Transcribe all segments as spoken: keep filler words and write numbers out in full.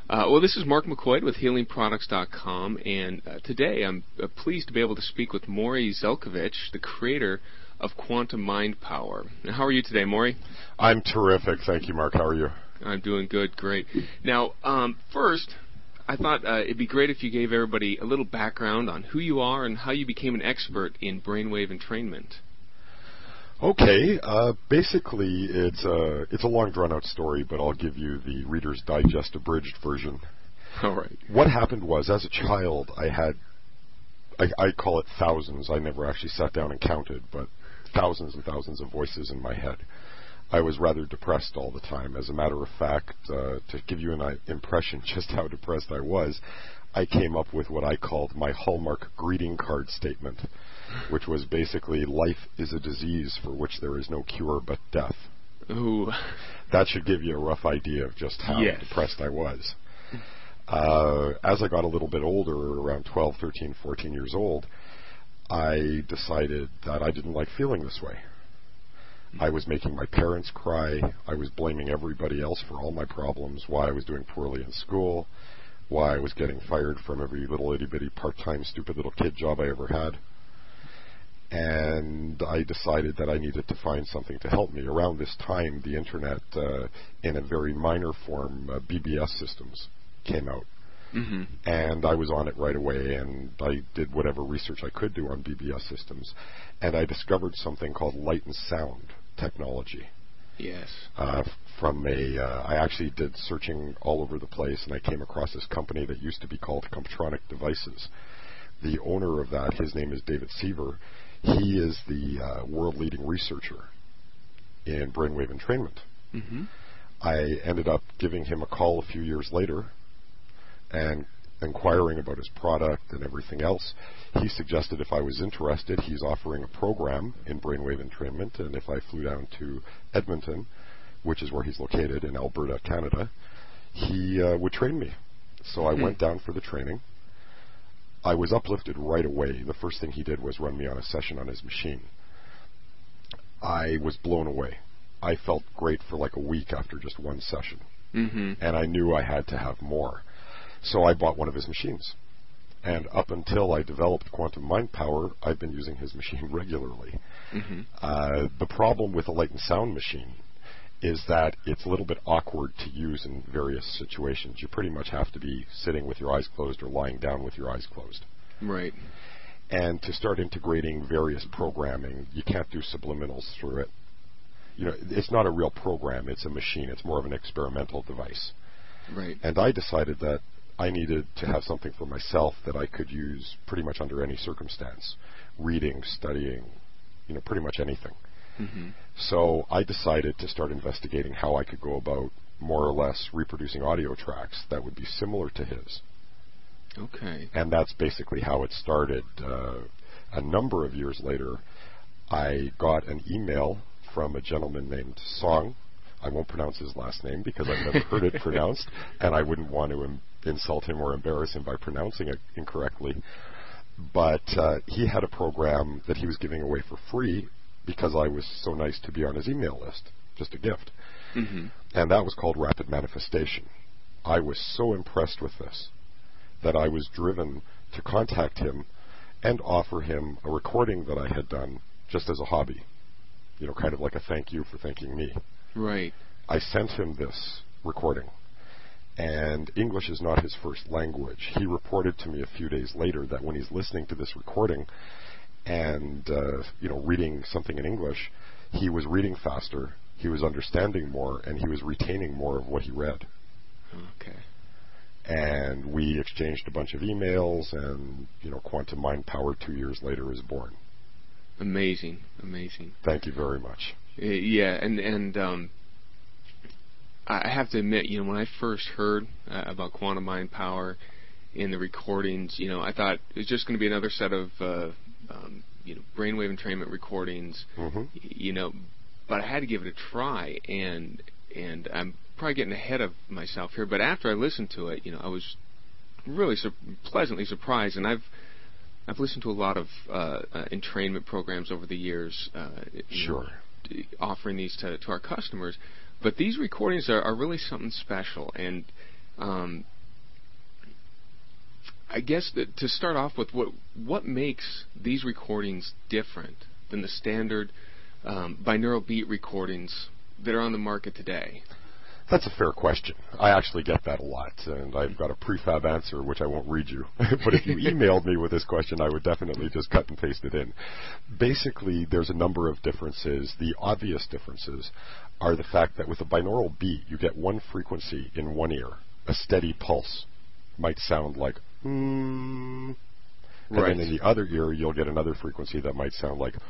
Uh, well, this is Mark McCoy with Healing Products dot com, and uh, today I'm uh, pleased to be able to speak with Maury Zelkovich, the creator of Quantum Mind Power. Now, how are you today, Maury? I'm terrific. Thank you, Mark. How are you? I'm doing good, great. Now, um, first, I thought uh, it'd be great if you gave everybody a little background on who you are and how you became an expert in brainwave entrainment. Okay. Uh, basically, it's a, it's a long, drawn-out story, but I'll give you the Reader's Digest abridged version. All right. What happened was, as a child, I had, I, I call it thousands. I never actually sat down and counted, but thousands and thousands of voices in my head. I was rather depressed all the time. As a matter of fact, uh, to give you an uh, impression just how depressed I was, I came up with what I called my Hallmark greeting card statement, which was basically, life is a disease for which there is no cure but death. Ooh. That should give you a rough idea of just how yes. depressed I was. Uh, as I got a little bit older, around twelve, thirteen, fourteen years old, I decided that I didn't like feeling this way. I was making my parents cry. I was blaming everybody else for all my problems, why I was doing poorly in school, why I was getting fired from every little itty-bitty part-time stupid little kid job I ever had. And I decided that I needed to find something to help me. Around this time, the Internet, uh, in a very minor form, uh, B B S systems came out. Mm-hmm. And I was on it right away, and I did whatever research I could do on B B S systems. And I discovered something called light and sound technology. Yes. Uh, from a, uh, I actually did searching all over the place, and I came across this company that used to be called Comptronic Devices. The owner of that, his name is David Seaver. He is the uh, world-leading researcher in brainwave entrainment. Mm-hmm. I ended up giving him a call a few years later and inquiring about his product and everything else. He suggested if I was interested, he's offering a program in brainwave entrainment, and if I flew down to Edmonton, which is where he's located in Alberta, Canada, he uh, would train me. So I mm-hmm. went down for the training. I was uplifted right away. The first thing he did was run me on a session on his machine. I was blown away. I felt great for like a week after just one session. Mm-hmm. And I knew I had to have more. So I bought one of his machines. And up until I developed Quantum Mind Power, I've been using his machine regularly. Mm-hmm. Uh, the problem with a light and sound machine is that it's a little bit awkward to use in various situations. You pretty much have to be sitting with your eyes closed or lying down with your eyes closed. Right. And to start integrating various programming, you can't do subliminals through it. You know, it's not a real program, it's a machine. It's more of an experimental device. Right. And I decided that I needed to have something for myself that I could use pretty much under any circumstance. Reading, studying, you know, pretty much anything. Mm-hmm. So I decided to start investigating how I could go about more or less reproducing audio tracks that would be similar to his. Okay. And that's basically how it started. Uh, a number of years later, I got an email from a gentleman named Song. I won't pronounce his last name because I've never heard it pronounced, and I wouldn't want to im- insult him or embarrass him by pronouncing it incorrectly. But uh, he had a program that he was giving away for free because I was so nice to be on his email list, just a gift. Mm-hmm. And that was called Rapid Manifestation. I was so impressed with this that I was driven to contact him and offer him a recording that I had done just as a hobby, you know, kind of like a thank you for thanking me. Right. I sent him this recording, and English is not his first language. He reported to me a few days later that when he's listening to this recording and, uh, you know, reading something in English, he was reading faster, he was understanding more, and he was retaining more of what he read. Okay. And we exchanged a bunch of emails, and, you know, Quantum Mind Power two years later is born. Amazing, amazing. Thank you very much. Uh, yeah, and and um, I have to admit, you know, when I first heard uh, about Quantum Mind Power in the recordings, you know, I thought it was just going to be another set of, uh, um, you know, brainwave entrainment recordings, mm-hmm. you know, but I had to give it a try, and and I'm probably getting ahead of myself here, but after I listened to it, you know, I was really su- pleasantly surprised, and I've I've listened to a lot of uh, uh, entrainment programs over the years, uh, sure, know, offering these to, to our customers, but these recordings are, are really something special, and um, I guess that to start off with, what what makes these recordings different than the standard um, binaural beat recordings that are on the market today? That's a fair question. I actually get that a lot, and I've got a prefab answer which I won't read you. But if you emailed me with this question, I would definitely just cut and paste it in. Basically, there's a number of differences. The obvious differences are the fact that with a binaural beat, you get one frequency in one ear, a steady pulse. Might sound like hmm, right. and then in the other ear you'll get another frequency that might sound like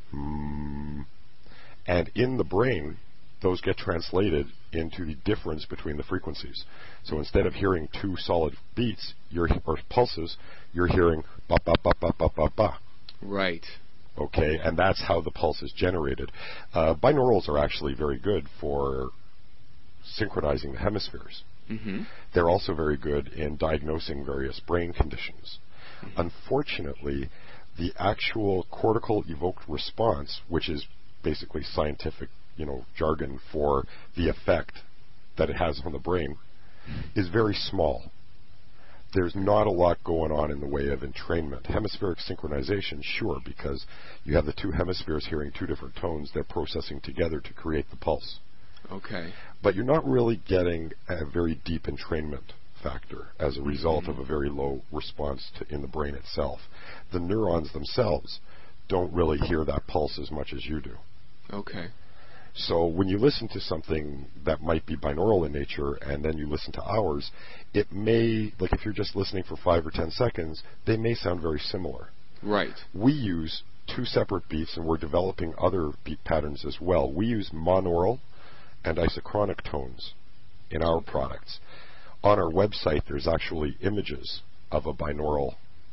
hmm. And in the brain, those get translated into the difference between the frequencies. So instead of hearing two solid beats, you're, or pulses, you're hearing ba ba ba ba ba ba ba. Right. Okay, and that's how the pulse is generated. Uh, binaurals are actually very good for synchronizing the hemispheres. Mm-hmm. They're also very good in diagnosing various brain conditions. Mm-hmm. Unfortunately, the actual cortical evoked response, which is basically scientific, you know, jargon for the effect that it has on the brain, is very small. There's not a lot going on in the way of entrainment. Hemispheric synchronization, sure, because you have the two hemispheres hearing two different tones. They're processing together to create the pulse. Okay. But you're not really getting a very deep entrainment factor as a result mm-hmm. of a very low response to, in the brain itself. The neurons themselves don't really hear that pulse as much as you do. Okay. So when you listen to something that might be binaural in nature and then you listen to ours, it may, like if you're just listening for five or ten seconds, they may sound very similar. Right. We use two separate beats, and we're developing other beat patterns as well. We use monaural and isochronic tones in our products. On our website, there's actually images of a binaural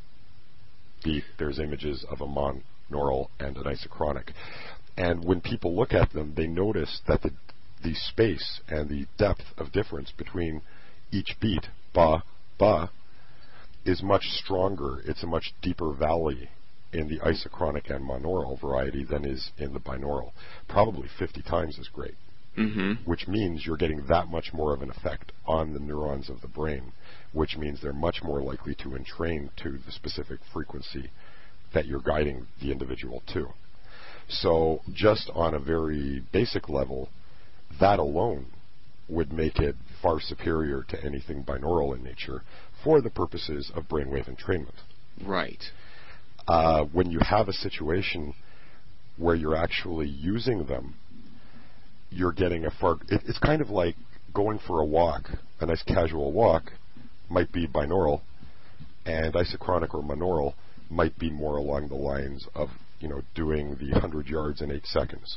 beat. There's images of a monaural and an isochronic. And when people look at them, they notice that the, the space and the depth of difference between each beat, ba, ba, is much stronger. It's a much deeper valley in the isochronic and monaural variety than is in the binaural. Probably fifty times as great. Mm-hmm. Which means you're getting that much more of an effect on the neurons of the brain, which means they're much more likely to entrain to the specific frequency that you're guiding the individual to. So just on a very basic level, that alone would make it far superior to anything binaural in nature for the purposes of brainwave entrainment. Right. Uh, when you have a situation where you're actually using them, you're getting a far... It, it's kind of like going for a walk. A nice casual walk might be binaural, and isochronic or monaural might be more along the lines of, you know, doing the one hundred yards in eight seconds.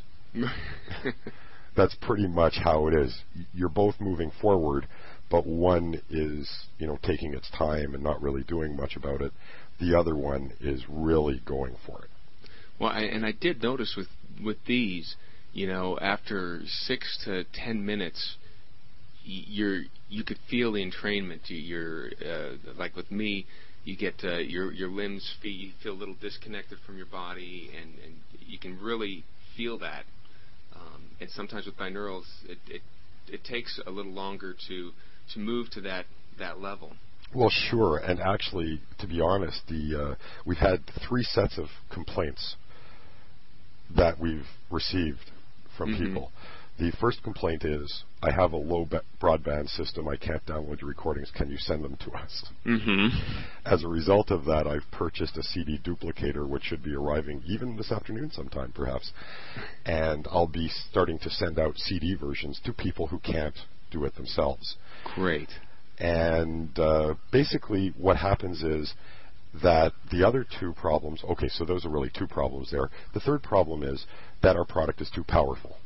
That's pretty much how it is. You're both moving forward, but one is, you know, taking its time and not really doing much about it. The other one is really going for it. Well, I, and I did notice with with these, you know, after six to ten minutes, you're you could feel the entrainment. You're uh, like with me, you get uh, your your limbs, feet, you feel a little disconnected from your body, and, and you can really feel that. Um, and sometimes with binaurals, it, it it takes a little longer to to move to that that level. Well, sure, and actually, to be honest, the uh, we've had three sets of complaints that we've received from mm-hmm. people. The first complaint is, I have a low be- broadband system, I can't download your recordings, can you send them to us? Mm-hmm. As a result of that, I've purchased a C D duplicator, which should be arriving even this afternoon sometime, perhaps, and I'll be starting to send out C D versions to people who can't do it themselves. Great. And uh, basically what happens is that the other two problems, okay, so those are really two problems there. The third problem is that our product is too powerful.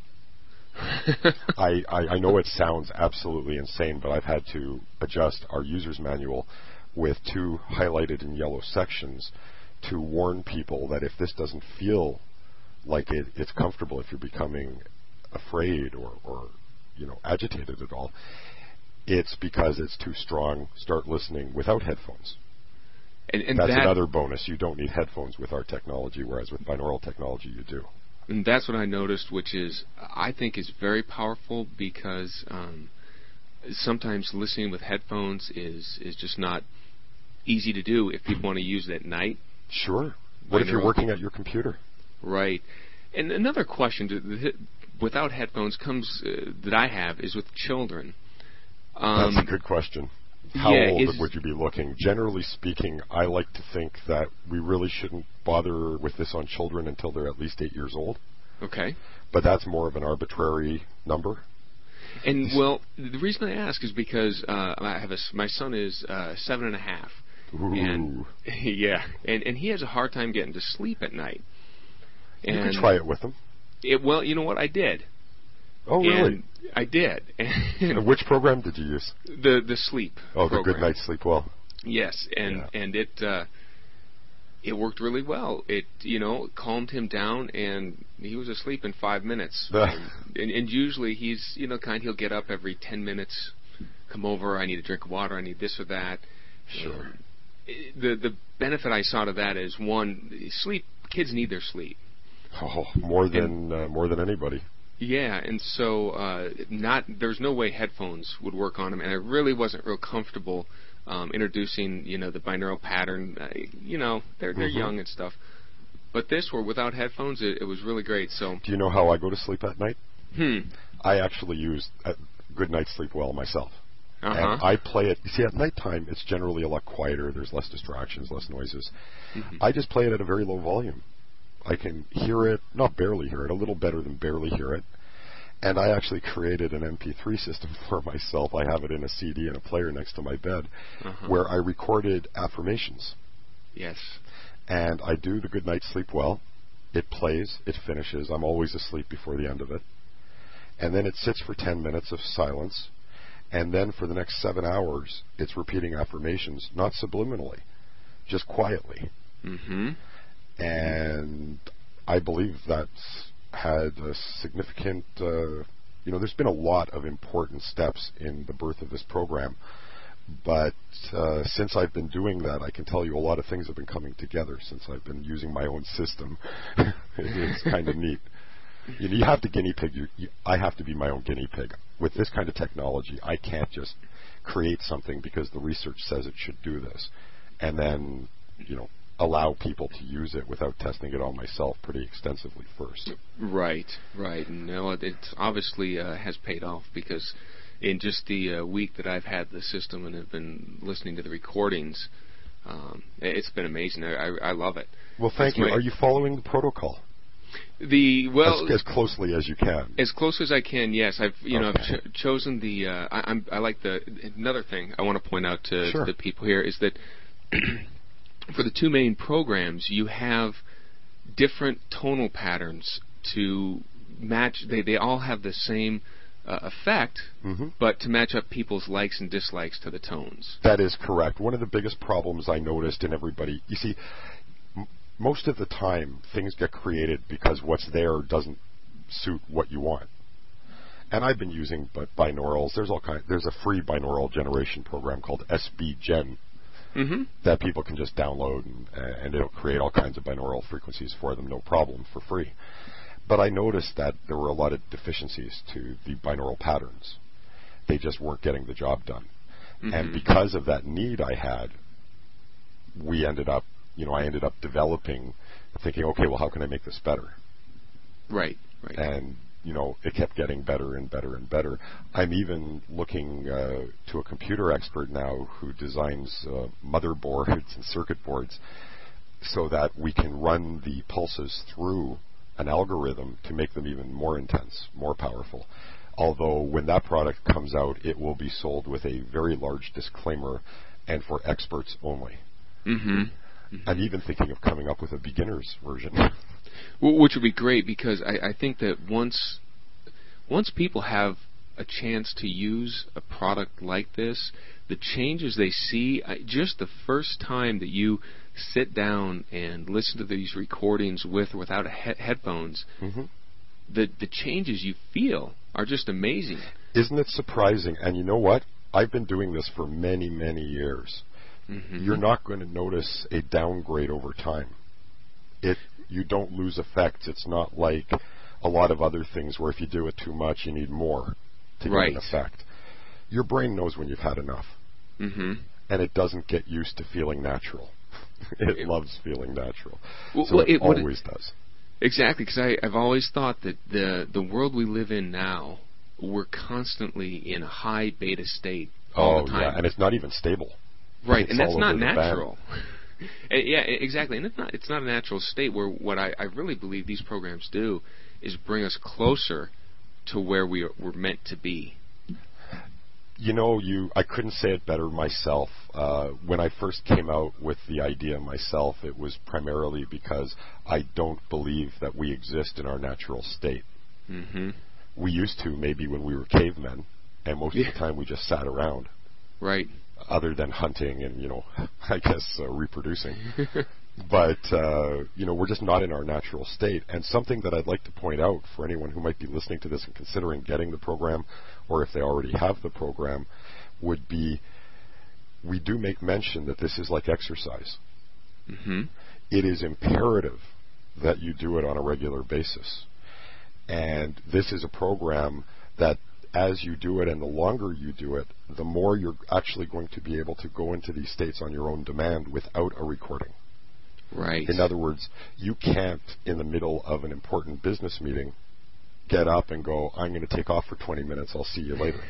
I, I, I know it sounds absolutely insane, but I've had to adjust our user's manual with two highlighted in yellow sections to warn people that if this doesn't feel like it, it's comfortable, if you're becoming afraid or, or you know agitated at all, it's because it's too strong. Start listening without headphones. And, and that's that, another bonus. You don't need headphones with our technology, whereas with binaural technology you do. And that's what I noticed, which is, I think is very powerful, because um, sometimes listening with headphones is, is just not easy to do if people want to use it at night. Sure. What if you're working at your computer? Right. And another question to, without headphones comes uh, that I have is with children. Um, That's a good question. How yeah, old is, would you be looking? Generally speaking, I like to think that we really shouldn't bother with this on children until they're at least eight years old. Okay. But that's more of an arbitrary number. And, well, the reason I ask is because uh, I have a, my son is uh, seven and a half. Ooh. And, yeah, and, and he has a hard time getting to sleep at night. And you can try it with him. It, well, you know what? I did. Oh, really? And I did. And which program did you use? The the sleep. Oh, program. the Good Night Sleep Well. Yes, and yeah. and it uh, it worked really well. It you know calmed him down, and he was asleep in five minutes. and, and, and usually he's you know kind. He'll get up every ten minutes, come over. I need a drink of water. I need this or that. Sure. Um, the the benefit I saw to that is one, sleep. Kids need their sleep. Oh, more than uh, more than anybody. Yeah, and so uh, not there's no way headphones would work on him, and I really wasn't real comfortable um, introducing, you know, the binaural pattern. Uh, you know, they're they're mm-hmm. young and stuff, but this were without headphones. It, it was really great. So, do you know how I go to sleep at night? Hmm. I actually use a Good Night Sleep Well myself, uh-huh. and I play it. You see, at nighttime it's generally a lot quieter. There's less distractions, less noises. Mm-hmm. I just play it at a very low volume. I can hear it, not barely hear it, a little better than barely hear it. And I actually created an M P three system for myself. I have it in a C D and a player next to my bed, uh-huh. where I recorded affirmations. Yes. And I do the Good Night Sleep Well. It plays, it finishes. I'm always asleep before the end of it. And then it sits for ten minutes of silence. And then for the next seven hours, it's repeating affirmations, not subliminally, just quietly. Mm-hmm. And I believe that's had a significant, uh, you know, there's been a lot of important steps in the birth of this program. But uh, since I've been doing that, I can tell you a lot of things have been coming together since I've been using my own system. It's kind of neat. You, know, you have to guinea pig. You, you, I have to be my own guinea pig. With this kind of technology, I can't just create something because the research says it should do this, and then, you know, allow people to use it without testing it on myself pretty extensively first. Right, right. No, it obviously uh, has paid off because in just the uh, week that I've had the system and have been listening to the recordings, um, it's been amazing. I, I, I love it. Well, thank That's you. my, Are you following the protocol? The well, as, as closely as you can. As close as I can, yes. I've you okay. know I've ch- chosen the. Uh, I, I'm I like the another thing I want to point out to, sure. to the people here is that for the two main programs you have different tonal patterns to match. They they all have the same uh, effect, mm-hmm. but to match up people's likes and dislikes to the tones. That is correct. One of the biggest problems I noticed in everybody, you see. Most of the time, things get created because what's there doesn't suit what you want. And I've been using but binaurals. There's all kind. There's a free binaural generation program called S B Gen mm-hmm. that people can just download, and, and it'll create all kinds of binaural frequencies for them, no problem, for free. But I noticed that there were a lot of deficiencies to the binaural patterns. They just weren't getting the job done. Mm-hmm. And because of that need I had, we ended up. You know, I ended up developing, thinking, okay, well, how can I make this better? Right, right. And, you know, it kept getting better and better and better. I'm even looking uh, to a computer expert now who designs uh, motherboards and circuit boards so that we can run the pulses through an algorithm to make them even more intense, more powerful. Although when that product comes out, it will be sold with a very large disclaimer and for experts only. Mm-hmm. I'm even thinking of coming up with a beginner's version. Which would be great because I, I think that once once people have a chance to use a product like this, the changes they see, I, just the first time that you sit down and listen to these recordings with or without a he- headphones, mm-hmm. the the changes you feel are just amazing. Isn't it surprising? And you know what? I've been doing this for many, many years. Mm-hmm. You're not going to notice a downgrade over time. It you don't lose effects. It's not like a lot of other things where if you do it too much, you need more to right. get an effect. Your brain knows when you've had enough. Mm-hmm. and it doesn't get used to feeling natural. it, it loves feeling natural. Well, so well, it, it always it, does. Exactly, because I've always thought that the the world we live in now, we're constantly in a high beta state all oh, the time. Yeah, and it's not even stable. Right, it's and that's not over the natural. Yeah, exactly, and it's not it's not a natural state. Where what I, I really believe these programs do is bring us closer to where we are, we're meant to be. You know, you I couldn't say it better myself. Uh, when I first came out with the idea myself, it was primarily because I don't believe that we exist in our natural state. Mm-hmm. We used to, maybe when we were cavemen, and most yeah. of the time we just sat around. Right. Other than hunting and, you know, I guess uh, reproducing. But, uh, you know, we're just not in our natural state. And something that I'd like to point out for anyone who might be listening to this and considering getting the program, or if they already have the program, would be we do make mention that this is like exercise. Mm-hmm. It is imperative that you do it on a regular basis. And this is a program that as you do it and the longer you do it, the more you're actually going to be able to go into these states on your own demand without a recording. Right. In other words, you can't, in the middle of an important business meeting, get up and go, I'm going to take off for twenty minutes, I'll see you later.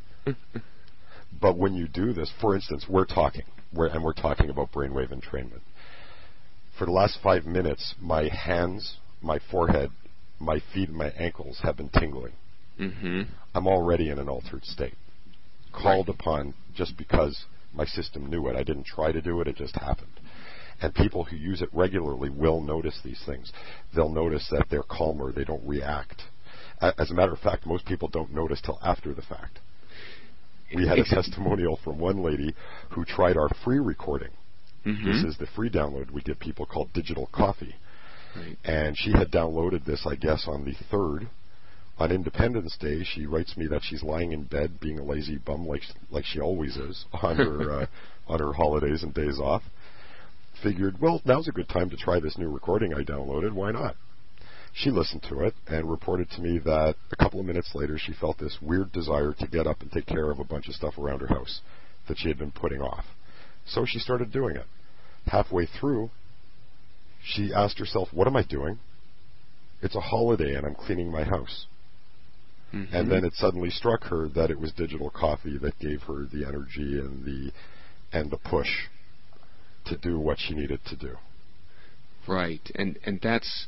But when you do this, for instance, we're talking, we're, and we're talking about brainwave entrainment. For the last five minutes, my hands, my forehead, my feet, and my ankles have been tingling. Mm-hmm. I'm already in an altered state, called right. upon just because my system knew it. I didn't try to do it, it just happened. And people who use it regularly will notice these things. They'll notice that they're calmer, they don't react. As a matter of fact, most people don't notice till after the fact. We had a testimonial from one lady who tried our free recording. Mm-hmm. This is the free download we give people called Digital Coffee. Right. And she had downloaded this, I guess, on the third. On Independence Day, she writes me that she's lying in bed being a lazy bum like like she always is on her uh, on her holidays and days off. Figured, well, now's a good time to try this new recording I downloaded. Why not? She listened to it and reported to me that a couple of minutes later she felt this weird desire to get up and take care of a bunch of stuff around her house that she had been putting off. So she started doing it. Halfway through, she asked herself, what am I doing? It's a holiday and I'm cleaning my house. Mm-hmm. And then it suddenly struck her that it was Digital Coffee that gave her the energy and the and the push to do what she needed to do. Right, and and that's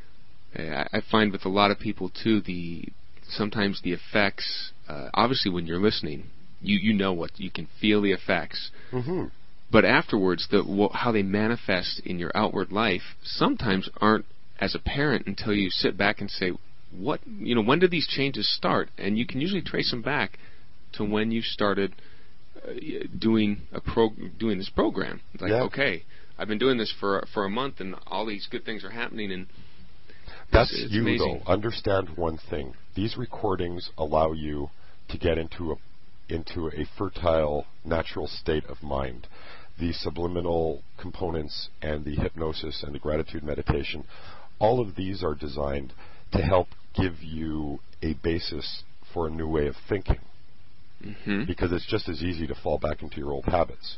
I find with a lot of people too. The sometimes the effects. Uh, obviously, when you're listening, you you know what you can feel the effects. Mm-hmm. But afterwards, the wh- how they manifest in your outward life sometimes aren't as apparent until you sit back and say, what, you know, when did these changes start? And you can usually trace them back to when you started uh, doing a pro doing this program. It's like, yeah. okay, I've been doing this for for a month, and all these good things are happening. And that's it's, it's you amazing. though. Understand one thing: these recordings allow you to get into a into a fertile, natural state of mind. The subliminal components and the hypnosis and the gratitude meditation, all of these are designed to help give you a basis for a new way of thinking. Mm-hmm. Because it's just as easy to fall back into your old habits.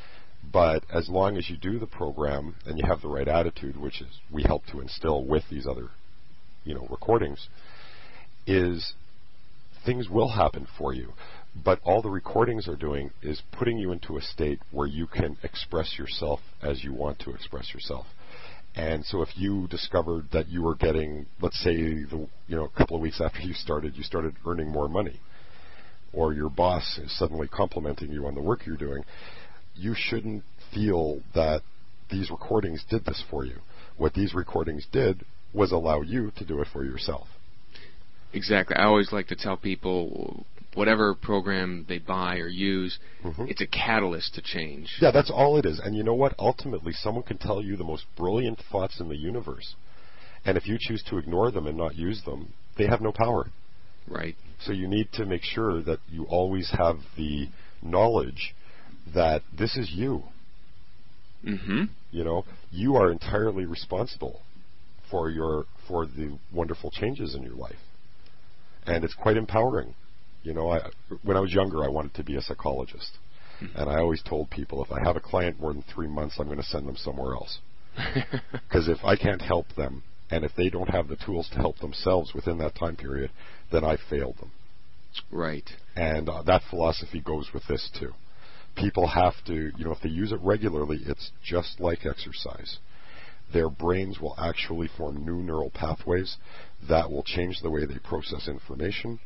But as long as you do the program and you have the right attitude, which is we help to instill with these other, you know, recordings, is things will happen for you. But all the recordings are doing is putting you into a state where you can express yourself as you want to express yourself. And so if you discovered that you were getting, let's say, the, you know, a couple of weeks after you started, you started earning more money, or your boss is suddenly complimenting you on the work you're doing, you shouldn't feel that these recordings did this for you. What these recordings did was allow you to do it for yourself. Exactly. I always like to tell people, whatever program they buy or use, mm-hmm. it's a catalyst to change. Yeah, that's all it is. And you know what? Ultimately, someone can tell you the most brilliant thoughts in the universe. And if you choose to ignore them and not use them, they have no power. Right. So you need to make sure that you always have the knowledge that this is you. Mm-hmm. You know, you are entirely responsible for your for the wonderful changes in your life. And it's quite empowering. You know, I, when I was younger, I wanted to be a psychologist. Mm-hmm. And I always told people, if I have a client more than three months, I'm going to send them somewhere else. Because if I can't help them, and if they don't have the tools to help themselves within that time period, then I failed them. Right. And uh, that philosophy goes with this too. People have to, you know, if they use it regularly, it's just like exercise. Their brains will actually form new neural pathways that will change the way they process information.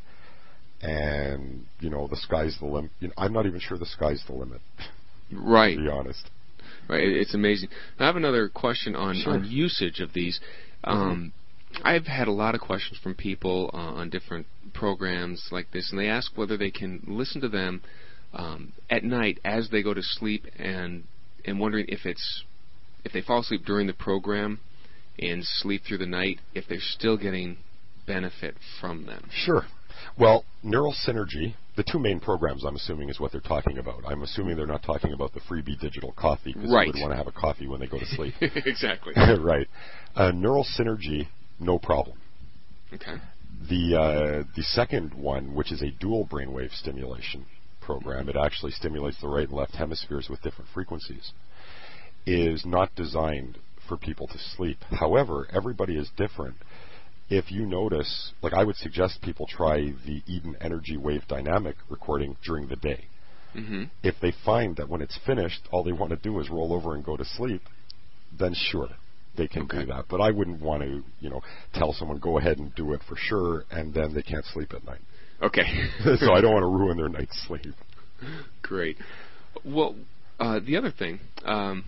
And, you know, the sky's the limit. You know, I'm not even sure the sky's the limit. Right. To be honest. Right. It's amazing. I have another question on, Sure. on usage of these. Um, mm-hmm. I've had a lot of questions from people uh, on different programs like this, and they ask whether they can listen to them um, at night as they go to sleep, and and wondering if it's if they fall asleep during the program and sleep through the night, if they're still getting benefit from them. Sure. Well, Neural Synergy, the two main programs, I'm assuming, is what they're talking about. I'm assuming they're not talking about the freebie digital coffee, because right. they would want to have a coffee when they go to sleep. Exactly. Right. Uh, Neural Synergy, no problem. Okay. The uh, the second one, which is a dual brainwave stimulation program, it actually stimulates the right and left hemispheres with different frequencies, is not designed for people to sleep. However, everybody is different. If you notice, like I would suggest people try the Eden Energy Wave Dynamic recording during the day. Mm-hmm. If they find that when it's finished, all they want to do is roll over and go to sleep, then sure, they can okay. do that. But I wouldn't want to, you know, tell someone go ahead and do it for sure, and then they can't sleep at night. Okay. So I don't want to ruin their night's sleep. Great. Well, uh, the other thing, um,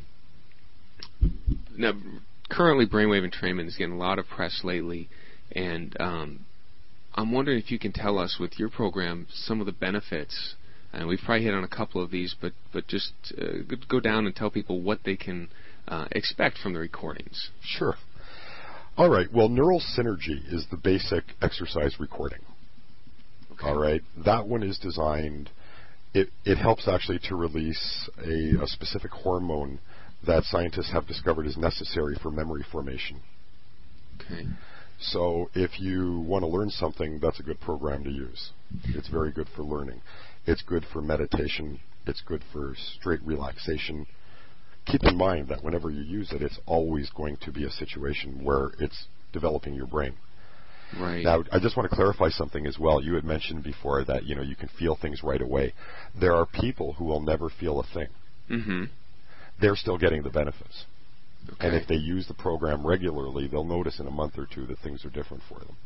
now currently brainwave entrainment is getting a lot of press lately. And um, I'm wondering if you can tell us with your program some of the benefits. And we've probably hit on a couple of these, but but just uh, go down and tell people what they can uh, expect from the recordings. Sure. All right. Well, Neural Synergy is the basic exercise recording. Okay. All right. That one is designed. It it helps actually to release a, a specific hormone that scientists have discovered is necessary for memory formation. Okay. So if you want to learn something, that's a good program to use. It's very good for learning. It's good for meditation. It's good for straight relaxation. Keep in mind that whenever you use it, it's always going to be a situation where it's developing your brain. Right. Now, I just want to clarify something as well. You had mentioned before that, you know, you can feel things right away. There are people who will never feel a thing. Mm-hmm. They're still getting the benefits. Okay. And if they use the program regularly, they'll notice in a month or two that things are different for them.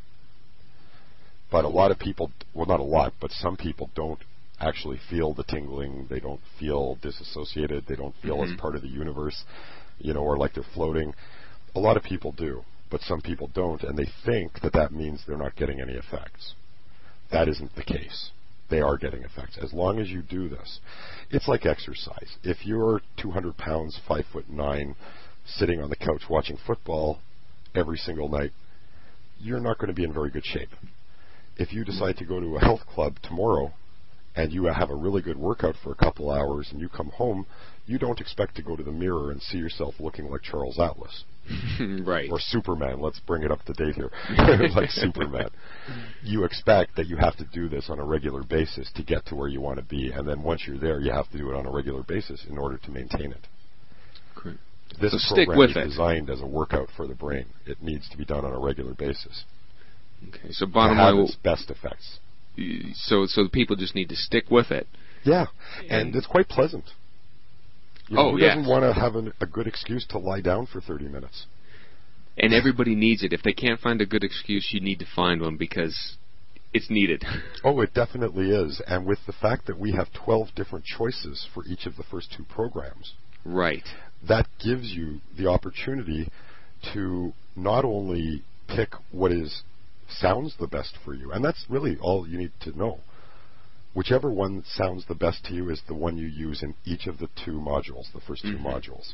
But a lot of people, well, not a lot, but some people don't actually feel the tingling. They don't feel disassociated. They don't feel mm-hmm. as part of the universe, you know, or like they're floating. A lot of people do, but some people don't, and they think that that means they're not getting any effects. That isn't the case. They are getting effects. As long as you do this, it's like exercise. If you're two hundred pounds, five foot nine, sitting on the couch watching football every single night, you're not going to be in very good shape. If you decide to go to a health club tomorrow and you have a really good workout for a couple hours and you come home, you don't expect to go to the mirror and see yourself looking like Charles Atlas. Right. Or Superman. Let's bring it up to date here. Like Superman. You expect that you have to do this on a regular basis to get to where you want to be, and then once you're there, you have to do it on a regular basis in order to maintain it. Great. This so program stick with is it. designed as a workout for the brain. It needs to be done on a regular basis. Okay. So bottom to have line, its best effects. So so the people just need to stick with it. Yeah, and, and it's quite pleasant. You know, oh who yeah. doesn't want to have an, a good excuse to lie down for thirty minutes? And everybody needs it. If they can't find a good excuse, you need to find one because it's needed. Oh, it definitely is. And with the fact that we have twelve different choices for each of the first two programs, right, that gives you the opportunity to not only pick what is sounds the best for you, and that's really all you need to know. Whichever one sounds the best to you is the one you use in each of the two modules, the first two mm-hmm. modules.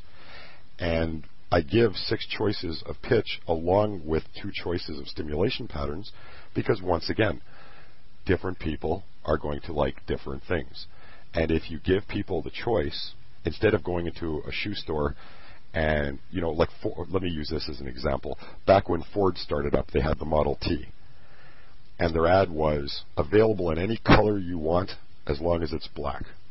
And I give six choices of pitch along with two choices of stimulation patterns because, once again, different people are going to like different things. And if you give people the choice, instead of going into a shoe store and, you know, like, Ford, let me use this as an example. Back when Ford started up, they had the Model T. And their ad was available in any color you want as long as it's black.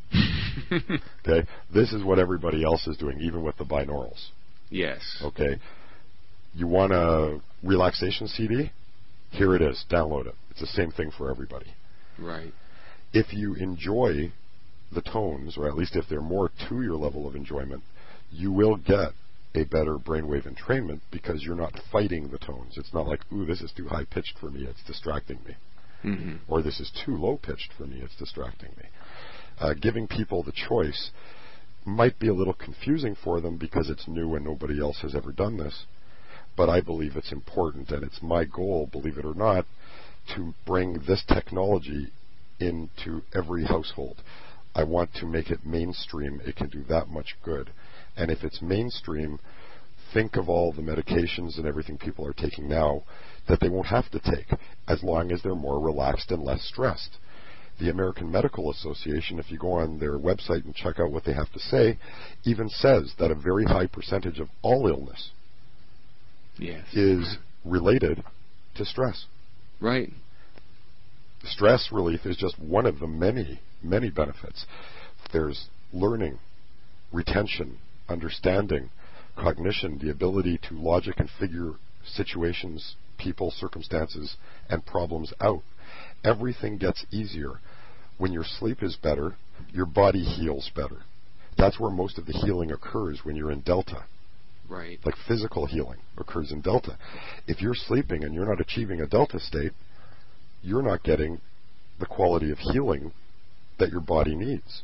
Okay? This is what everybody else is doing, even with the binaurals. Yes. Okay? You want a relaxation C D? Here it is. Download it. It's the same thing for everybody. Right. If you enjoy the tones, or at least if they're more to your level of enjoyment, you will get a better brainwave entrainment because you're not fighting the tones. It's not like, ooh, this is too high-pitched for me, it's distracting me. Mm-hmm. Or this is too low-pitched for me, it's distracting me. Uh, giving people the choice might be a little confusing for them because it's new and nobody else has ever done this, but I believe it's important, and it's my goal, believe it or not, to bring this technology into every household. I want to make it mainstream. It can do that much good. And if it's mainstream, think of all the medications and everything people are taking now that they won't have to take as long as they're more relaxed and less stressed. The American Medical Association, if you go on their website and check out what they have to say, even says that a very high percentage of all illness yes. is related to stress. Right. Stress relief is just one of the many, many benefits. There's learning, retention, understanding, cognition, the ability to logic and figure situations, people, circumstances, and problems out. Everything gets easier. When your sleep is better, your body heals better. That's where most of the healing occurs when you're in delta. Right. Like physical healing occurs in delta. If you're sleeping and you're not achieving a delta state, you're not getting the quality of healing that your body needs.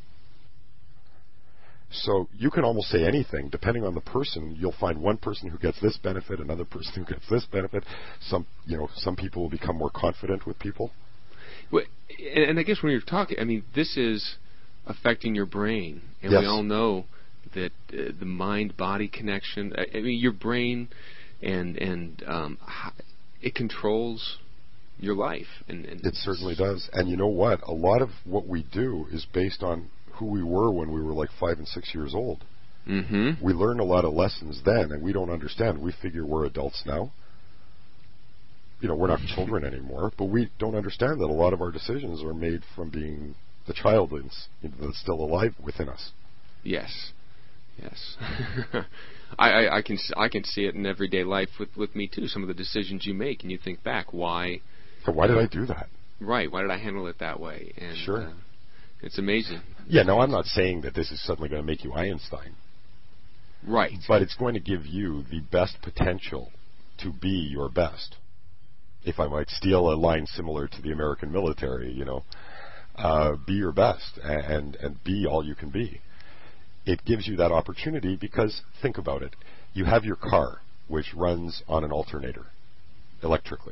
So you can almost say anything. Depending on the person, you'll find one person who gets this benefit, another person who gets this benefit. Some, you know, some people will become more confident with people. Well, and, and I guess when you're talking, I mean, this is affecting your brain, and yes. we all know that uh, the mind-body connection. I, I mean, your brain, and and um, it controls your life. And, and it certainly does. And you know what? A lot of what we do is based on who we were when we were like five and six years old. Mm-hmm. We learn a lot of lessons then, and we don't understand. We figure we're adults now. You know, we're not children anymore, but we don't understand that a lot of our decisions are made from being the child that's, you know, that's still alive within us. Yes, yes. I, I, I can I can see it in everyday life with, with me too. Some of the decisions you make, and you think back, why? So why did I do that? Right. Why did I handle it that way? And, sure. Uh, it's amazing. Yeah, no, I'm not saying that this is suddenly going to make you Einstein. Right. But it's going to give you the best potential to be your best. If I might steal a line similar to the American military, you know, uh, be your best and, and be all you can be. It gives you that opportunity because, think about it, you have your car, which runs on an alternator, electrically.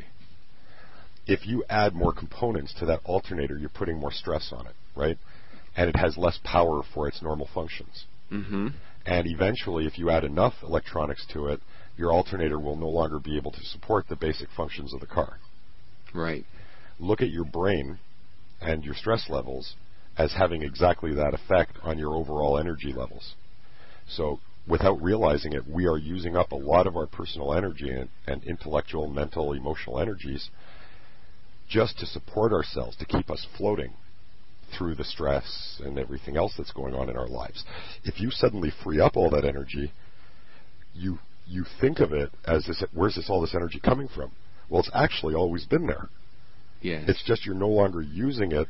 If you add more components to that alternator, you're putting more stress on it, right? And it has less power for its normal functions. Mm-hmm. And eventually, if you add enough electronics to it, your alternator will no longer be able to support the basic functions of the car. Right. Look at your brain and your stress levels as having exactly that effect on your overall energy levels. So, without realizing it, we are using up a lot of our personal energy and, and intellectual, mental, emotional energies just to support ourselves, to keep us floating through the stress and everything else that's going on in our lives. If you suddenly free up all that energy, you you think of it as this, where's this all this energy coming from? Well, it's actually always been there. Yes. It's just you're no longer using it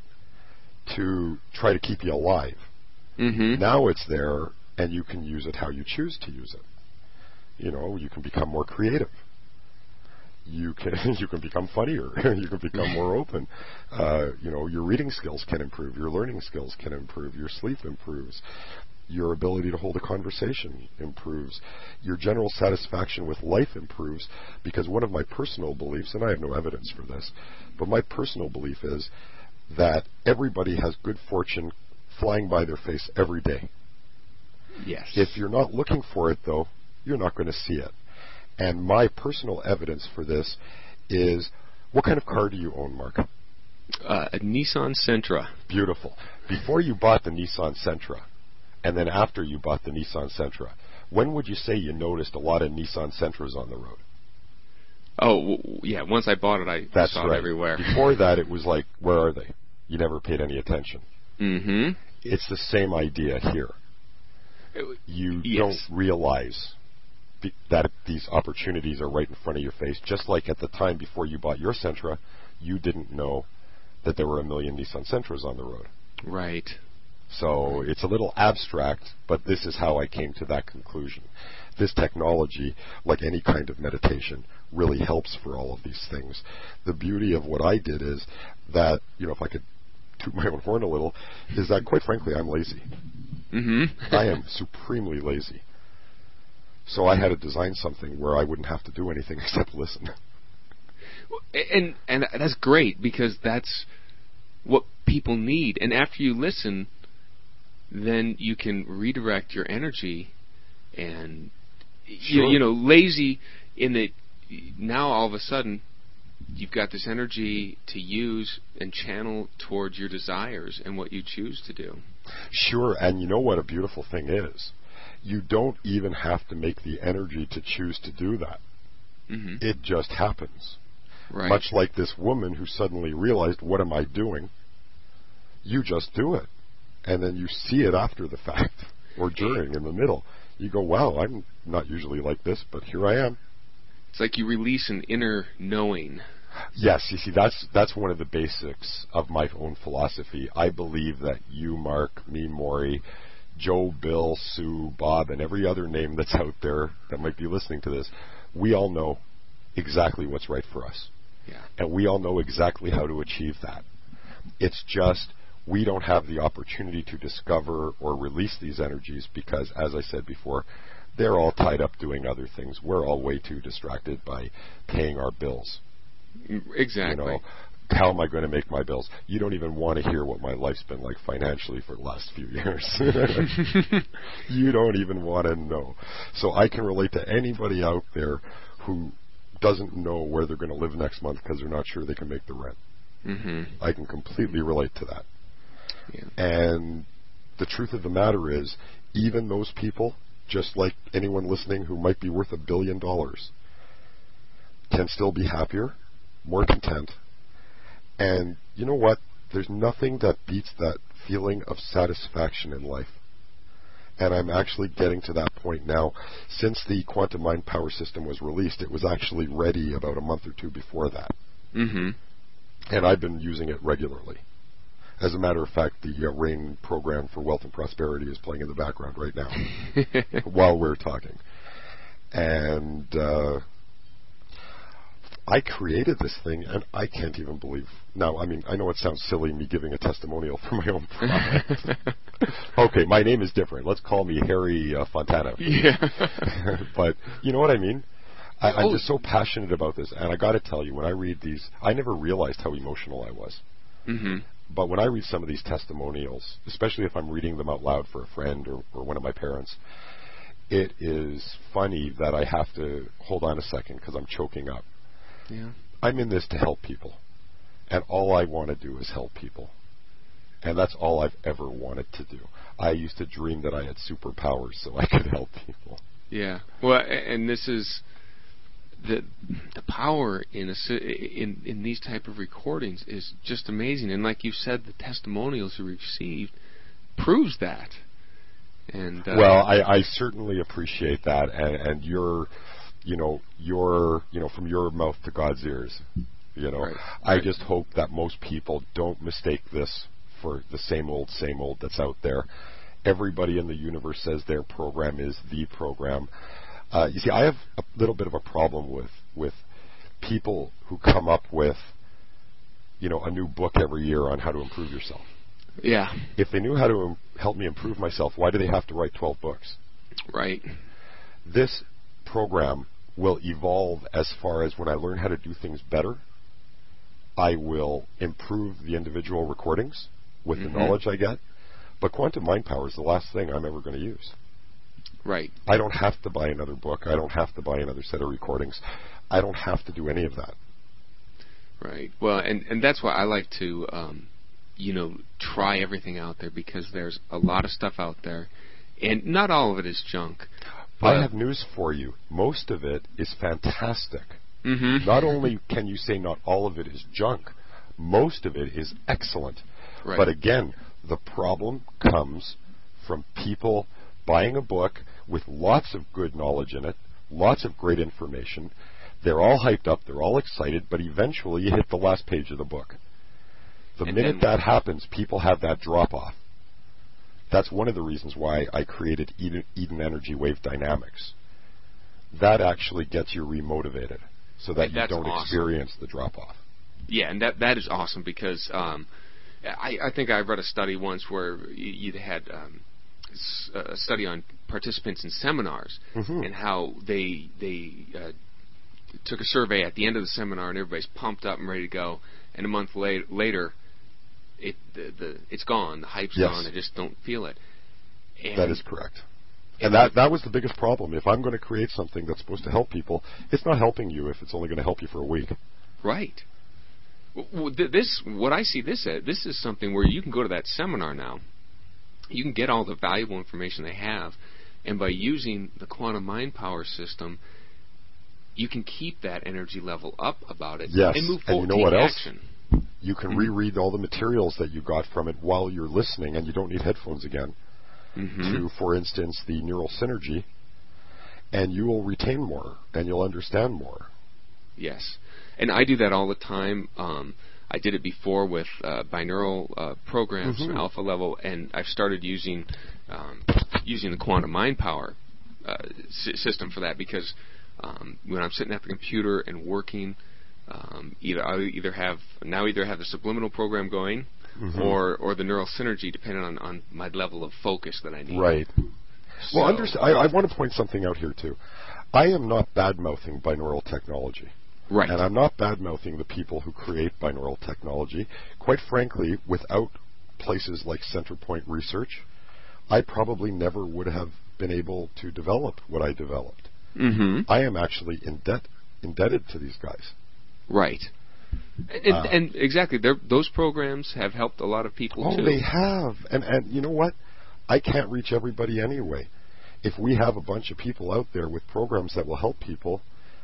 to try to keep you alive. Mm-hmm. Now it's there, and you can use it how you choose to use it. You know, you can become more creative. You can you can become funnier. You can become more open. Uh, you know, your reading skills can improve. Your learning skills can improve. Your sleep improves. Your ability to hold a conversation improves. Your general satisfaction with life improves, because one of my personal beliefs, and I have no evidence for this, but my personal belief is that everybody has good fortune flying by their face every day. Yes. If you're not looking for it, though, you're not going to see it. And my personal evidence for this is, what kind of car do you own, Mark? Uh, a Nissan Sentra. Beautiful. Before you bought the Nissan Sentra, and then after you bought the Nissan Sentra, when would you say you noticed a lot of Nissan Sentras on the road? Oh, w- yeah. Once I bought it, I That's saw right. it everywhere. Before that, it was like, where are they? You never paid any attention. Mm-hmm. It's the same idea here. You yes. don't realize be- that these opportunities are right in front of your face. Just like at the time before you bought your Sentra, you didn't know that there were a million Nissan Sentras on the road. Right. So it's a little abstract, but this is how I came to that conclusion. This technology, like any kind of meditation, really helps for all of these things. The beauty of what I did is that, you know, if I could toot my own horn a little, is that, quite frankly, I'm lazy. Mm-hmm. I am supremely lazy. So I had to design something where I wouldn't have to do anything except listen. And and that's great, because that's what people need. And after you listen, then you can redirect your energy. And Sure. you, you know, lazy in that now all of a sudden you've got this energy to use and channel towards your desires and what you choose to do. Sure, and you know what a beautiful thing is? You don't even have to make the energy to choose to do that. Mm-hmm. It just happens. Right. Much like this woman who suddenly realized, what am I doing? You just do it. And then you see it after the fact, or during, in the middle. You go, wow, I'm not usually like this, but here I am. It's like you release an inner knowing. Yes, you see, that's that's one of the basics of my own philosophy. I believe that you, Mark, me, Maury, Joe, Bill, Sue, Bob, and every other name that's out there that might be listening to this, we all know exactly what's right for us. Yeah. And we all know exactly how to achieve that. It's just we don't have the opportunity to discover or release these energies because, as I said before, they're all tied up doing other things. We're all way too distracted by paying our bills. Exactly. You know, how am I going to make my bills? You don't even want to hear what my life's been like financially for the last few years. You don't even want to know. So I can relate to anybody out there who doesn't know where they're going to live next month because they're not sure they can make the rent. Mm-hmm. I can completely relate to that. Yeah. And the truth of the matter is, even those people, just like anyone listening who might be worth a billion dollars, can still be happier, more content. And you know what? There's nothing that beats that feeling of satisfaction in life. And I'm actually getting to that point now. Since the Quantum Mind Power System was released, it was actually ready about a month or two before that. Mm-hmm. And I've been using it regularly. As a matter of fact, the uh, RAIN program for Wealth and Prosperity is playing in the background right now while we're talking. And uh, I created this thing, and I can't even believe. Now, I mean, I know it sounds silly, me giving a testimonial for my own product. Okay, my name is different. Let's call me Harry uh, Fontana. Yeah. But you know what I mean? I, I'm Oh. just so passionate about this, and I got to tell you, when I read these, I never realized how emotional I was. Mm-hmm. But when I read some of these testimonials, especially if I'm reading them out loud for a friend or, or one of my parents, it is funny that I have to hold on a second because I'm choking up. Yeah. I'm in this to help people, and all I want to do is help people. And that's all I've ever wanted to do. I used to dream that I had superpowers so I could help people. Yeah. Well, and this is the the power in a, in in these type of recordings is just amazing. And like you said, the testimonials you received proves that. And uh, well, I, I certainly appreciate that, and and your, you know, your you know, from your mouth to God's ears. You know, right, I right. just hope that most people don't mistake this for the same old, same old that's out there. Everybody in the universe says their program is the program. Uh, you see, I have a little bit of a problem with with people who come up with, you know, a new book every year on how to improve yourself. Yeah. If they knew how to im- help me improve myself, why do they have to write twelve books? Right. This program will evolve as far as when I learn how to do things better, I will improve the individual recordings with mm-hmm. the knowledge I get. But Quantum Mind Power is the last thing I'm ever going to use. Right. I don't have to buy another book. I don't have to buy another set of recordings. I don't have to do any of that. Right. Well, and, and that's why I like to, um, you know, try everything out there, because there's a lot of stuff out there, and not all of it is junk. I have news for you. Most of it is fantastic. Mm-hmm. Not only can you say not all of it is junk, most of it is excellent. Right. But again, The problem comes from people buying a book with lots of good knowledge in it, lots of great information. They're all hyped up, they're all excited, but eventually you hit the last page of the book. The and minute that happens, people have that drop-off. That's one of the reasons why I created Eden, Eden Energy Wave Dynamics. That actually gets you remotivated so that you don't awesome. experience the drop-off. Yeah, and that that is awesome because um, I, I think I read a study once where you had um, a study on participants in seminars mm-hmm. and how they they uh, took a survey at the end of the seminar and everybody's pumped up and ready to go, and a month la- later, it the, the it's gone, the hype's yes. gone, they just don't feel it. And that is correct. And that that was the biggest problem. If I'm going to create something that's supposed to help people, it's not helping you if it's only going to help you for a week. Right. Well, this, what I see this at, this is something where you can go to that seminar now. You can get all the valuable information they have, and by using the quantum mind power system, you can keep that energy level up about it yes. and move forward. And you know what else? Action. You can mm-hmm. reread all the materials that you got from it while you're listening, and you don't need headphones again. Mm-hmm. To, for instance, the neural synergy, and you will retain more, and you'll understand more. Yes. And I do that all the time. Um, I did it before with uh, binaural uh, programs mm-hmm. from Alpha Level, and I've started using um, using the quantum mind power uh, s- system for that because um, when I'm sitting at the computer and working, um, either I either have now either have the subliminal program going. Mm-hmm. Or, or the neural synergy, depending on, on my level of focus that I need. Right. So, well, understand, I, I want to point something out here too. I am not bad-mouthing binaural technology. Right. And I'm not bad-mouthing the people who create binaural technology. Quite frankly, without places like Centerpoint Research, I probably never would have been able to develop what I developed. Mm-hmm. I am actually in debt, indebted to these guys. Right. And, uh, and exactly, those programs have helped a lot of people oh, too. Oh, they have. And and you know what? I can't reach everybody anyway. If we have a bunch of people out there with programs that will help people,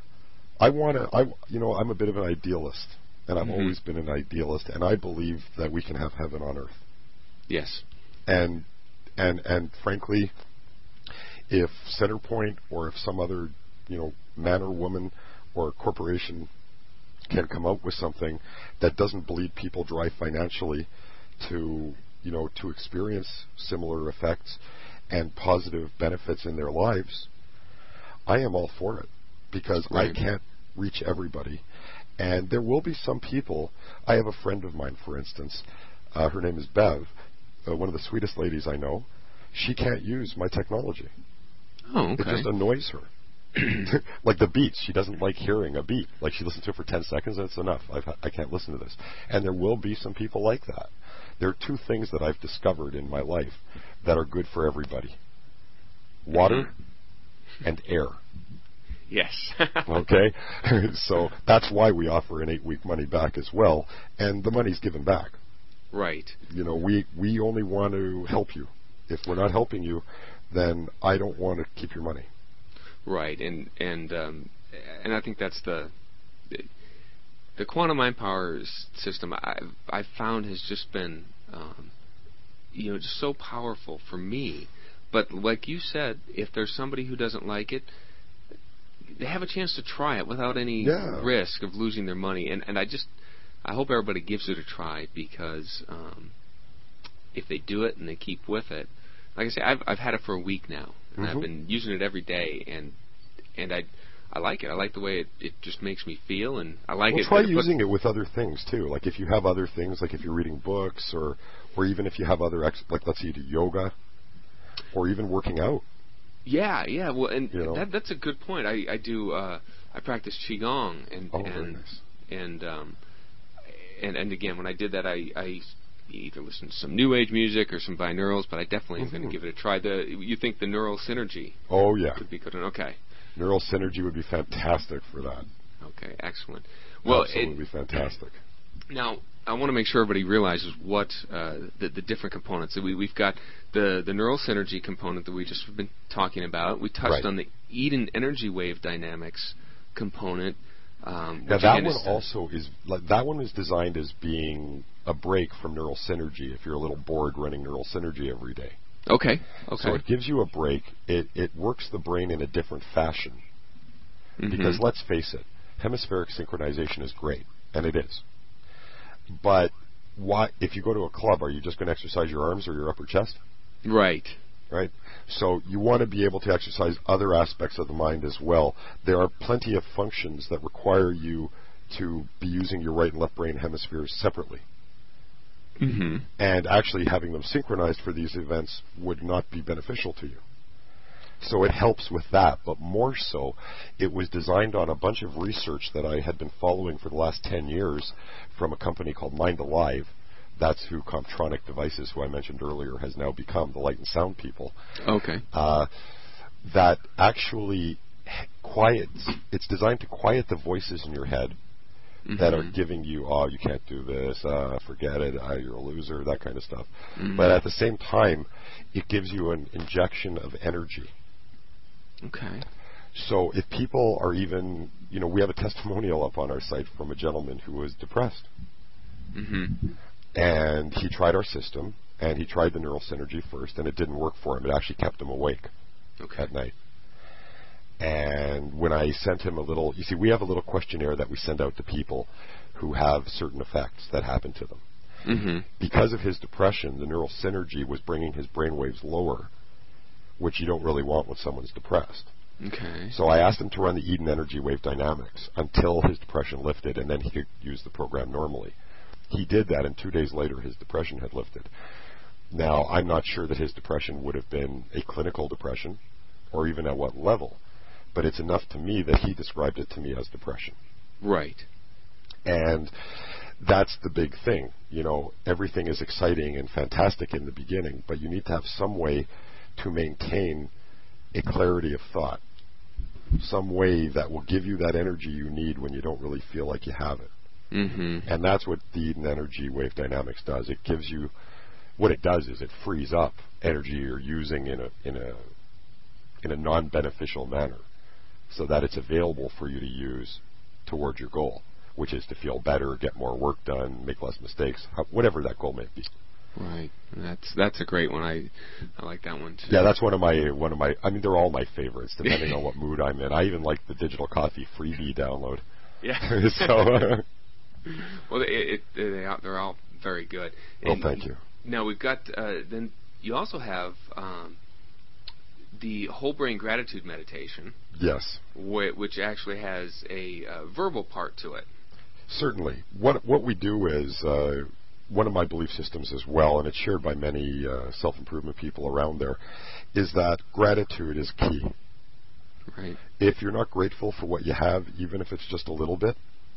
I want to. I you know I'm a bit of an idealist, and I've mm-hmm. always been an idealist, and I believe that we can have heaven on earth. Yes. And and and frankly, if Centerpoint or if some other you know man or woman or corporation can come up with something that doesn't bleed people dry financially to, you know, to experience similar effects and positive benefits in their lives, I am all for it because right. I can't reach everybody. And there will be some people. I have a friend of mine, for instance. Uh, her name is Bev, uh, one of the sweetest ladies I know. She can't use my technology. Oh, okay. It just annoys her. Like the beats, she doesn't like hearing a beat. Like she listens to it for ten seconds and it's enough. I've, I can't listen to this. And there will be some people like that. There are two things that I've discovered in my life that are good for everybody. Water and air. Yes. Okay? So that's why we offer an eight-week money back as well. And the money's given back. Right. You know, we, we only want to help you. If we're not helping you, then I don't want to keep your money. Right, and and um, and I think that's the the quantum mind power system I've I've found has just been um, you know just so powerful for me. But like you said, if there's somebody who doesn't like it, they have a chance to try it without any yeah. risk of losing their money. And and I just I hope everybody gives it a try because um, if they do it and they keep with it. Like I say, I've I've had it for a week now, and mm-hmm. I've been using it every day, and and I I like it. I like the way it, it just makes me feel, and I like well, it. Try it using it with other things too. Like if you have other things, like if you're reading books, or or even if you have other ex- like let's say you do yoga, or even working out. Yeah, yeah. Well, and you know? that that's a good point. I I do uh, I practice qigong, and oh, and very nice. and um and and again when I did that I I. either listen to some new age music or some binaurals, but I definitely am mm-hmm. going to give it a try. The you think the neural synergy? Oh yeah, would be good. Okay, neural synergy would be fantastic for that. Okay, excellent. Well, absolutely it, fantastic. Now I want to make sure everybody realizes what uh, the, the different components. We, we've got the the neural synergy component that we just been talking about. We touched right. on the Eden energy wave dynamics component. Um, now that one also is like that one is designed as being a break from neural synergy. If you're a little bored running neural synergy every day, okay, okay. So it gives you a break. It it works the brain in a different fashion. Mm-hmm. Because let's face it, hemispheric synchronization is great, and it is. But why, if you go to a club, are you just going to exercise your arms or your upper chest? Right. Right? So you want to be able to exercise other aspects of the mind as well. There are plenty of functions that require you to be using your right and left brain hemispheres separately. Mm-hmm. And actually having them synchronized for these events would not be beneficial to you. So it helps with that, but more so, it was designed on a bunch of research that I had been following for the last ten years from a company called Mind Alive. That's who Comptronic Devices, who I mentioned earlier, has now become, the light and sound people. Okay. Uh, that actually quiets, it's designed to quiet the voices in your head mm-hmm. that are giving you, oh, you can't do this, uh, forget it, uh, you're a loser, that kind of stuff. Mm-hmm. But at the same time, it gives you an injection of energy. Okay. So if people are even, you know, we have a testimonial up on our site from a gentleman who was depressed. Mm-hmm. And he tried our system, and he tried the neural synergy first, and it didn't work for him. It actually kept him awake okay. at night. And when I sent him a little, you see, we have a little questionnaire that we send out to people who have certain effects that happen to them. Mm-hmm. Because of his depression, the neural synergy was bringing his brain waves lower, which you don't really want when someone's depressed. Okay. So I asked him to run the Eden Energy Wave Dynamics until his depression lifted, and then he could use the program normally. He did that, and two days later his depression had lifted. Now, I'm not sure that his depression would have been a clinical depression, or even at what level, but it's enough to me that he described it to me as depression. Right. And that's the big thing. You know, everything is exciting and fantastic in the beginning, but you need to have some way to maintain a clarity of thought, some way that will give you that energy you need when you don't really feel like you have it. Mm-hmm. And that's what the Eden Energy Wave Dynamics does. It gives you, what it does is it frees up energy you're using in a in a in a non-beneficial manner, so that it's available for you to use towards your goal, which is to feel better, get more work done, make less mistakes, whatever that goal may be. Right. That's that's a great one. I I like that one too. Yeah, that's one of my one of my. I mean, they're all my favorites, depending on what mood I'm in. I even like the Digital Coffee freebie download. Yeah. so. Uh, well, it, it, they are, they're all very good. And oh, thank you. Now we've got. Uh, then you also have um, the whole brain gratitude meditation. Yes. Wh- which actually has a uh, verbal part to it. Certainly. What what we do is. Uh, One of my belief systems as well, and it's shared by many uh, self-improvement people around there, is that gratitude is key. Right. If you're not grateful for what you have, even if it's just a little bit,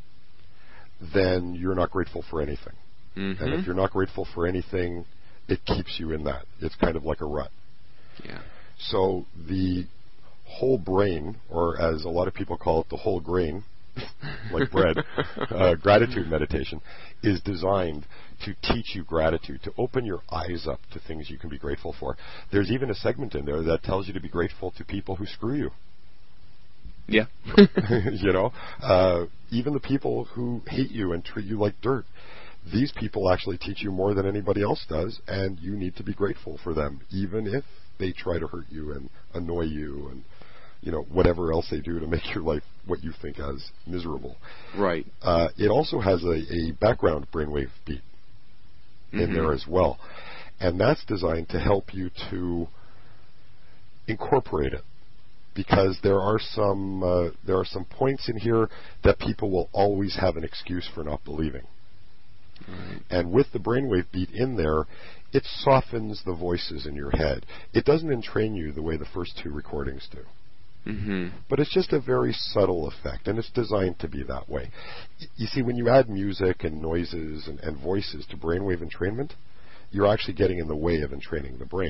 then you're not grateful for anything. Mm-hmm. And if you're not grateful for anything, it keeps you in that. It's kind of like a rut. Yeah. So the whole brain, or as a lot of people call it, the whole grain, like bread, uh, gratitude meditation, is designed to teach you gratitude, to open your eyes up to things you can be grateful for. There's even a segment in there that tells you to be grateful to people who screw you. Yeah. you know, uh, even the people who hate you and treat you like dirt, these people actually teach you more than anybody else does, and you need to be grateful for them, even if they try to hurt you and annoy you and, you know, whatever else they do to make your life what you think as miserable. Right. Uh, it also has a, a background brainwave beat in mm-hmm. there as well. And that's designed to help you to incorporate it. Because there are some uh, there are some points in here that people will always have an excuse for not believing. Right. And with the brainwave beat in there, it softens the voices in your head. It doesn't entrain you the way the first two recordings do. Mm-hmm. But it's just a very subtle effect, and it's designed to be that way. Y- you see, when you add music and noises and, and voices to brainwave entrainment, you're actually getting in the way of entraining the brain.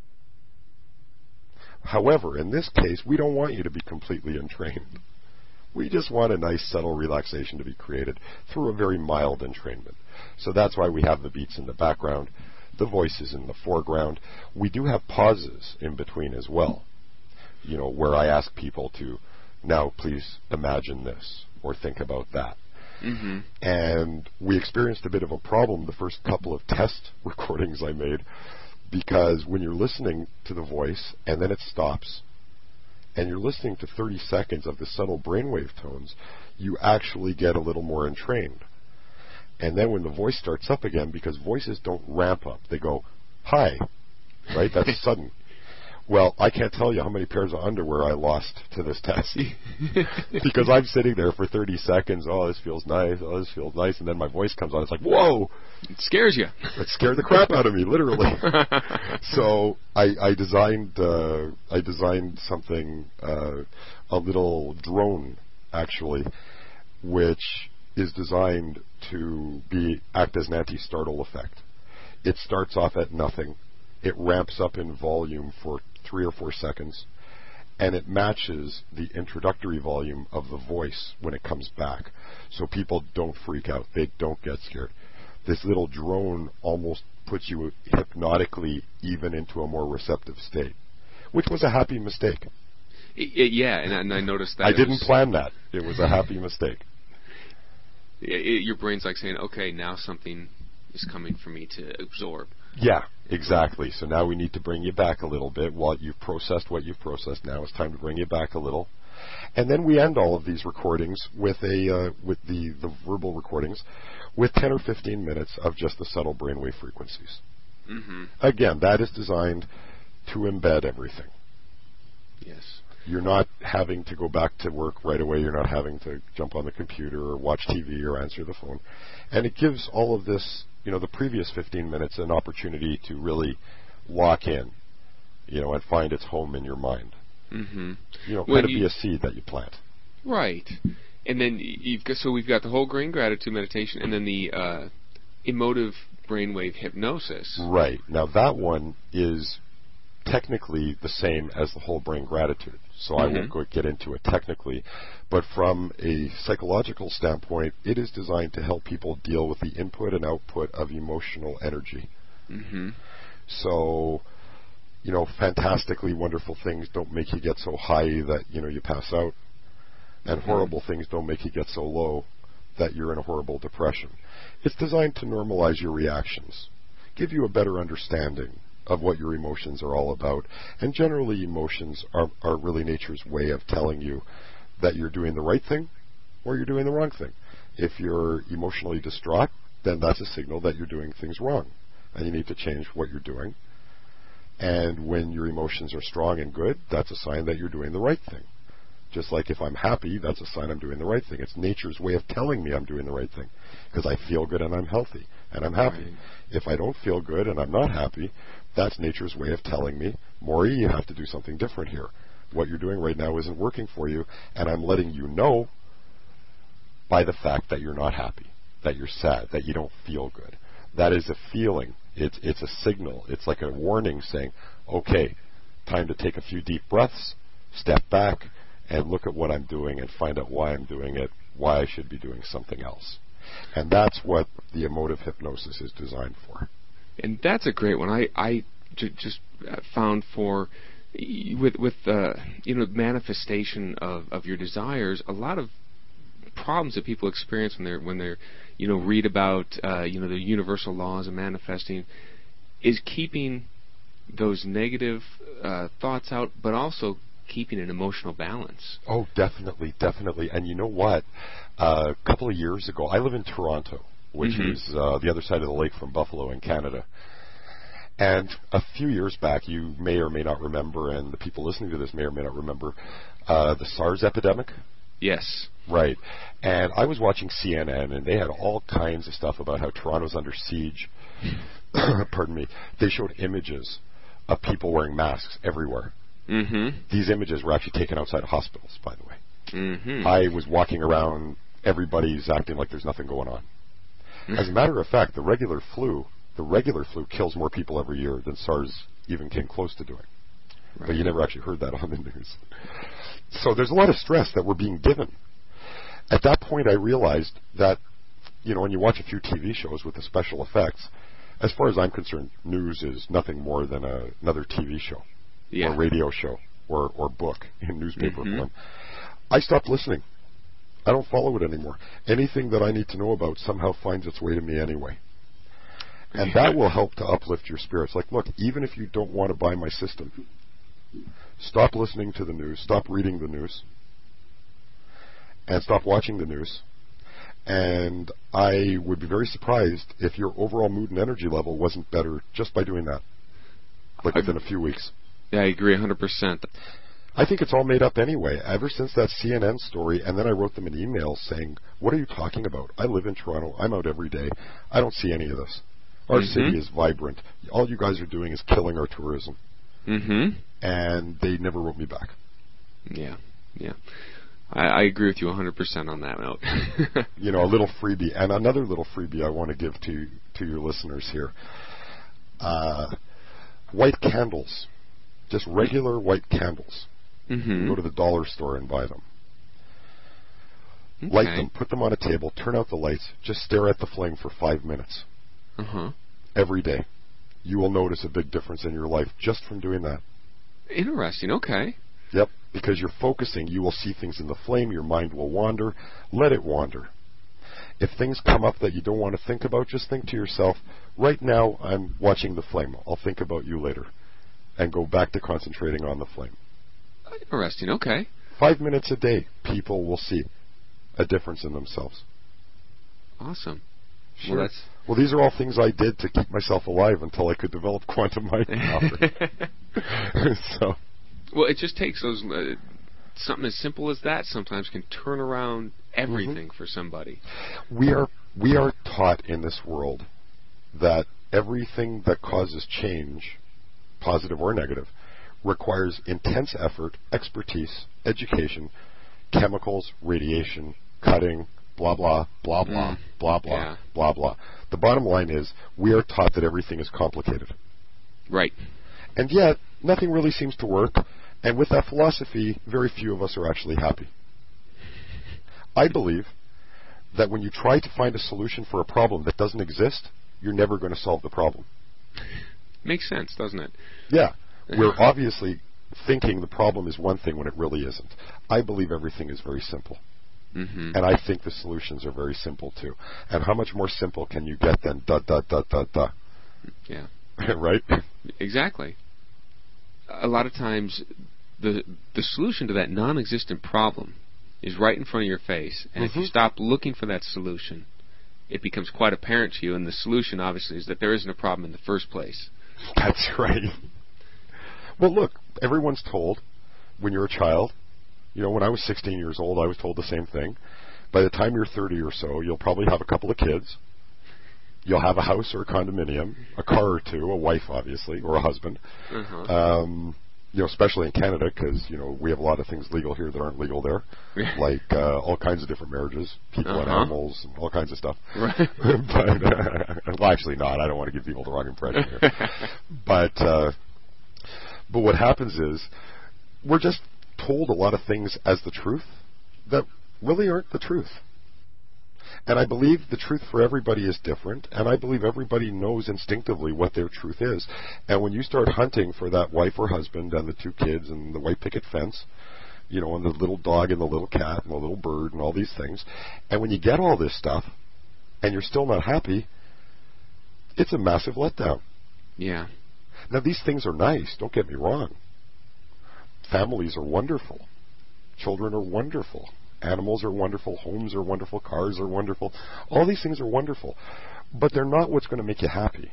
However, in this case, we don't want you to be completely entrained. We just want a nice, subtle relaxation to be created through a very mild entrainment. So that's why we have the beats in the background, the voices in the foreground. We do have pauses in between as well, you know, where I ask people to, now please imagine this, or think about that. Mm-hmm. And we experienced a bit of a problem the first couple of test recordings I made, because when you're listening to the voice and then it stops, and you're listening to thirty seconds of the subtle brainwave tones, you actually get a little more entrained. And then when the voice starts up again, because voices don't ramp up, they go, hi, right? That's sudden. Well, I can't tell you how many pairs of underwear I lost to this test. Because I'm sitting there for thirty seconds, oh, this feels nice, oh, this feels nice, and then my voice comes on, it's like, whoa! It scares you. It scared the crap out of me, literally. So I, I designed uh, I designed something, uh, a little drone, actually, which is designed to be act as an anti-startle effect. It starts off at nothing. It ramps up in volume for three or four seconds, and it matches the introductory volume of the voice when it comes back, so people don't freak out. They don't get scared. This little drone almost puts you hypnotically even into a more receptive state, which was a happy mistake. It, it, yeah, and I, and I noticed that. I didn't was, plan that. It was a happy mistake. It, it, your brain's like saying, okay, now something is coming for me to absorb. Yeah, exactly. So now we need to bring you back a little bit. While you've processed what you've processed, now it's time to bring you back a little. And then we end all of these recordings with a uh, with the, the verbal recordings with ten or fifteen minutes of just the subtle brainwave frequencies. Mm-hmm. Again, that is designed to embed everything. Yes. You're not having to go back to work right away. You're not having to jump on the computer or watch T V or answer the phone. And it gives all of this, you know, the previous fifteen minutes an opportunity to really lock in, you know, and find its home in your mind. Mm-hmm. You know, When kind of you, be a seed that you plant. Right. And then you've got, so we've got the whole grain gratitude meditation, and then the uh, emotive brainwave hypnosis. Right. Now that one is technically the same as the whole brain gratitude, so mm-hmm. I won't go get into it technically, but from a psychological standpoint, it is designed to help people deal with the input and output of emotional energy. Mm-hmm. So, you know, fantastically wonderful things don't make you get so high that, you know, you pass out, and mm-hmm. horrible things don't make you get so low that you're in a horrible depression. It's designed to normalize your reactions, give you a better understanding of what your emotions are all about. And generally, emotions are, are really nature's way of telling you that you're doing the right thing or you're doing the wrong thing. If you're emotionally distraught, then that's a signal that you're doing things wrong, and you need to change what you're doing. And when your emotions are strong and good, that's a sign that you're doing the right thing. Just like if I'm happy, that's a sign I'm doing the right thing. It's nature's way of telling me I'm doing the right thing, because I feel good and I'm healthy and I'm happy. Right. If I don't feel good and I'm not happy, that's nature's way of telling me, Maury, you have to do something different here. What you're doing right now isn't working for you, and I'm letting you know by the fact that you're not happy, that you're sad, that you don't feel good. That is a feeling. It's, it's a signal. It's like a warning saying, okay, time to take a few deep breaths, step back, and look at what I'm doing and find out why I'm doing it, why I should be doing something else. And that's what the emotive hypnosis is designed for. And that's a great one. I, I j- just found for, with, with uh, you know, manifestation of, of your desires, a lot of problems that people experience when they're, when they're, you know, read about, uh, you know, the universal laws of manifesting, is keeping those negative uh, thoughts out, but also keeping an emotional balance. Oh, definitely, definitely. And you know what? Uh, a couple of years ago, I live in Toronto, which mm-hmm. is uh, the other side of the lake from Buffalo in Canada. And a few years back, you may or may not remember, and the people listening to this may or may not remember, uh, the SARS epidemic. Yes. Right. And I was watching C N N, and they had all kinds of stuff about how Toronto's under siege. Pardon me. They showed images of people wearing masks everywhere. Mm-hmm. These images were actually taken outside of hospitals, by the way. Mm-hmm. I was walking around, everybody's acting like there's nothing going on. As a matter of fact, the regular flu, the regular flu kills more people every year than SARS even came close to doing. Right. But you never actually heard that on the news. So there's a lot of stress that we're being given. At that point, I realized that, you know, when you watch a few T V shows with the special effects, as far as I'm concerned, news is nothing more than a, another T V show, yeah. or radio show, or, or book in newspaper mm-hmm. form. I stopped listening. I don't follow it anymore. Anything that I need to know about somehow finds its way to me anyway. And that will help to uplift your spirits. Like, look, even if you don't want to buy my system, stop listening to the news, stop reading the news, and stop watching the news. And I would be very surprised if your overall mood and energy level wasn't better just by doing that, like within a few weeks. Yeah, I agree one hundred percent. I think it's all made up anyway. Ever since that C N N story, and then I wrote them an email saying, what are you talking about? I live in Toronto. I'm out every day. I don't see any of this. Our mm-hmm. city is vibrant. All you guys are doing is killing our tourism. Mm-hmm. And they never wrote me back. Yeah, yeah. I, I agree with you one hundred percent on that note. You know, a little freebie. And another little freebie I want to give to, to your listeners here. Uh, white candles. Just regular white candles. Mm-hmm. Go to the dollar store and buy them. Okay. Light them, put them on a table, turn out the lights, just stare at the flame for five minutes. Uh-huh. Every day. You will notice a big difference in your life just from doing that. Interesting, okay. Yep, because you're focusing, you will see things in the flame, your mind will wander. Let it wander. If things come up that you don't want to think about, just think to yourself, right now I'm watching the flame. I'll think about you later. And go back to concentrating on the flame. Interesting, okay. Five minutes a day, people will see a difference in themselves. Awesome. Sure. Well, that's... well, these are all things I did to keep myself alive until I could develop quantum mining power. So, well, it just takes those uh, something as simple as that sometimes can turn around everything mm-hmm. for somebody. We are we are taught in this world that everything that causes change, positive or negative, requires intense effort, expertise, education, chemicals, radiation, cutting, blah, blah, blah, blah, mm. blah, blah, yeah. blah, blah. The bottom line is we are taught that everything is complicated. Right. And yet, nothing really seems to work. And with that philosophy, very few of us are actually happy. I believe that when you try to find a solution for a problem that doesn't exist, you're never going to solve the problem. Makes sense, doesn't it? Yeah. We're obviously thinking the problem is one thing when it really isn't. I believe everything is very simple. Mm-hmm. And I think the solutions are very simple, too. And how much more simple can you get than da, da, da, da, da? Yeah. Right? Exactly. A lot of times, the the solution to that non-existent problem is right in front of your face. And mm-hmm. if you stop looking for that solution, it becomes quite apparent to you. And the solution, obviously, is that there isn't a problem in the first place. That's right. Well, look, everyone's told when you're a child, you know, when I was sixteen years old, I was told the same thing. By the time you're thirty or so, you'll probably have a couple of kids. You'll have a house or a condominium, a car or two, a wife, obviously, or a husband. Uh-huh. Um, you know, especially in Canada, because, you know, we have a lot of things legal here that aren't legal there, like uh, all kinds of different marriages, people uh-huh. and animals, and all kinds of stuff. Right. But, uh, well, actually not. I don't want to give people the wrong impression here. but, uh, but what happens is we're just told a lot of things as the truth that really aren't the truth. And I believe the truth for everybody is different, and I believe everybody knows instinctively what their truth is. And when you start hunting for that wife or husband and the two kids and the white picket fence, you know, and the little dog and the little cat and the little bird and all these things, and when you get all this stuff and you're still not happy, it's a massive letdown. Yeah. Now, these things are nice, don't get me wrong. Families are wonderful. Children are wonderful. Animals are wonderful. Homes are wonderful. Cars are wonderful. All these things are wonderful. But they're not what's going to make you happy.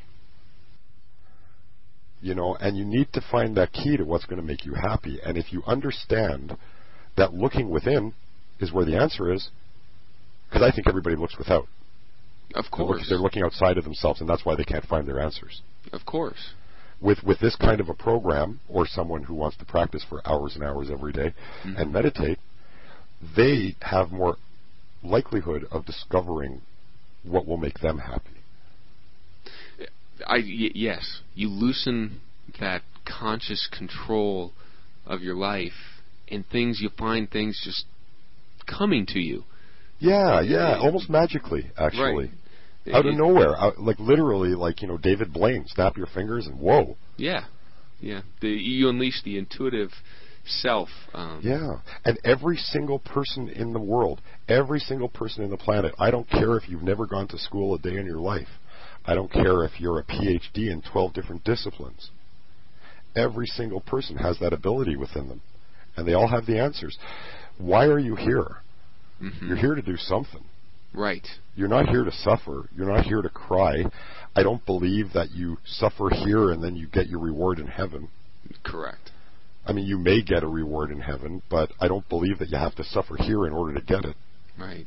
You know, and you need to find that key to what's going to make you happy. And if you understand that looking within is where the answer is, because I think everybody looks without. Of course. They're, look, they're looking outside of themselves, and that's why they can't find their answers. Of course. With with this kind of a program, or someone who wants to practice for hours and hours every day mm-hmm. and meditate, they have more likelihood of discovering what will make them happy. I, y- yes, you loosen that conscious control of your life, and things, you find things just coming to you. Yeah, yeah, almost magically, actually. Right. Out of nowhere. Out, like literally, like, you know, David Blaine, snap your fingers and whoa. Yeah. yeah. The, you unleash the intuitive self. Um, yeah. And every single person in the world, every single person in the planet, I don't care if you've never gone to school a day in your life. I don't care if you're a P H D in twelve different disciplines. Every single person has that ability within them. And they all have the answers. Why are you here? Mm-hmm. You're here to do something. Right. You're not here to suffer. You're not here to cry. I don't believe that you suffer here and then you get your reward in heaven. Correct. I mean, you may get a reward in heaven, but I don't believe that you have to suffer here in order to get it. Right.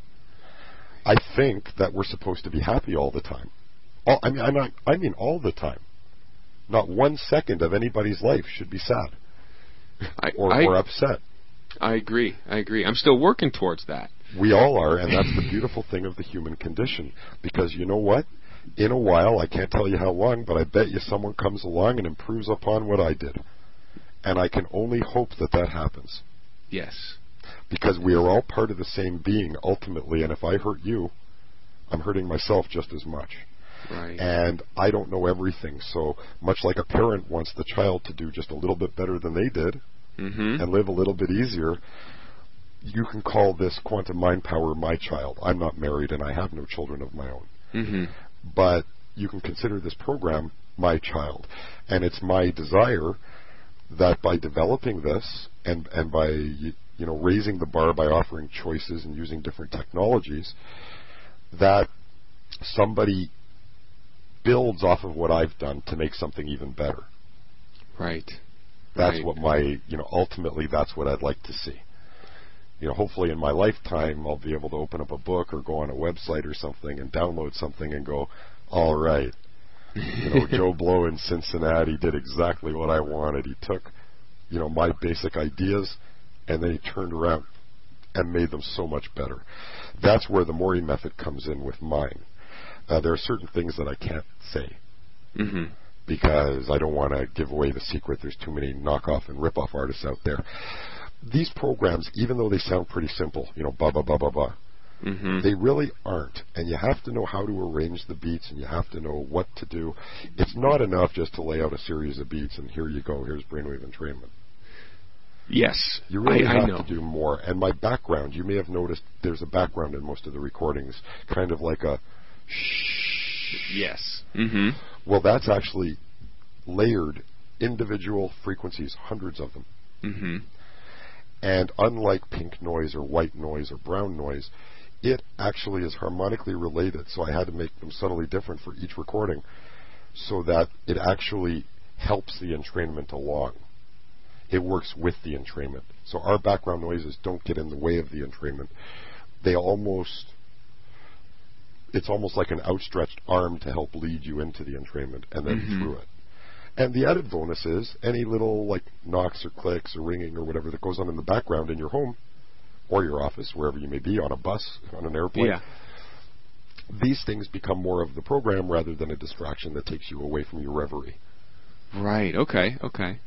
I think that we're supposed to be happy all the time. All, I mean, I'm not, I mean all the time. Not one second of anybody's life should be sad I, or, I, or upset. I agree. I agree. I'm still working towards that. We all are, and that's the beautiful thing of the human condition. Because you know what? In a while, I can't tell you how long, but I bet you someone comes along and improves upon what I did. And I can only hope that that happens. Yes. Because we are all part of the same being, ultimately, and if I hurt you, I'm hurting myself just as much. Right. And I don't know everything, so much like a parent wants the child to do just a little bit better than they did, mm-hmm. and live a little bit easier, you can call this quantum mind power my child. I'm not married and I have no children of my own. Mm-hmm. But you can consider this program my child. And it's my desire that by developing this and, and by you know raising the bar by offering choices and using different technologies, that somebody builds off of what I've done to make something even better. Right. That's right. what my, you know, ultimately that's what I'd like to see. You know, hopefully in my lifetime I'll be able to open up a book or go on a website or something and download something and go, all right, you know, Joe Blow in Cincinnati did exactly what I wanted. He took, you know, my basic ideas and then he turned around and made them so much better. That's where the Morey method comes in with mine. Uh, there are certain things that I can't say. Mm-hmm. Because I don't want to give away the secret. There's too many knockoff and rip-off artists out there. These programs, even though they sound pretty simple, you know, ba ba ba ba ba, mm-hmm. they really aren't. And you have to know how to arrange the beats, and you have to know what to do. It's not enough just to lay out a series of beats and here you go, here's brainwave entrainment. Yes, you really I, have I know. to do more. And my background, you may have noticed there's a background in most of the recordings, kind of like a shh. Yes. Mm-hmm. Well, that's actually layered individual frequencies, hundreds of them. Mm-hmm. And unlike pink noise or white noise or brown noise, it actually is harmonically related. So I had to make them subtly different for each recording so that it actually helps the entrainment along. It works with the entrainment. So our background noises don't get in the way of the entrainment. They almost, it's almost like an outstretched arm to help lead you into the entrainment and then mm-hmm. through it. And the added bonus is any little like knocks or clicks or ringing or whatever that goes on in the background in your home or your office, wherever you may be, on a bus, on an airplane. Yeah. These things become more of the program rather than a distraction that takes you away from your reverie. Right. Okay. Okay.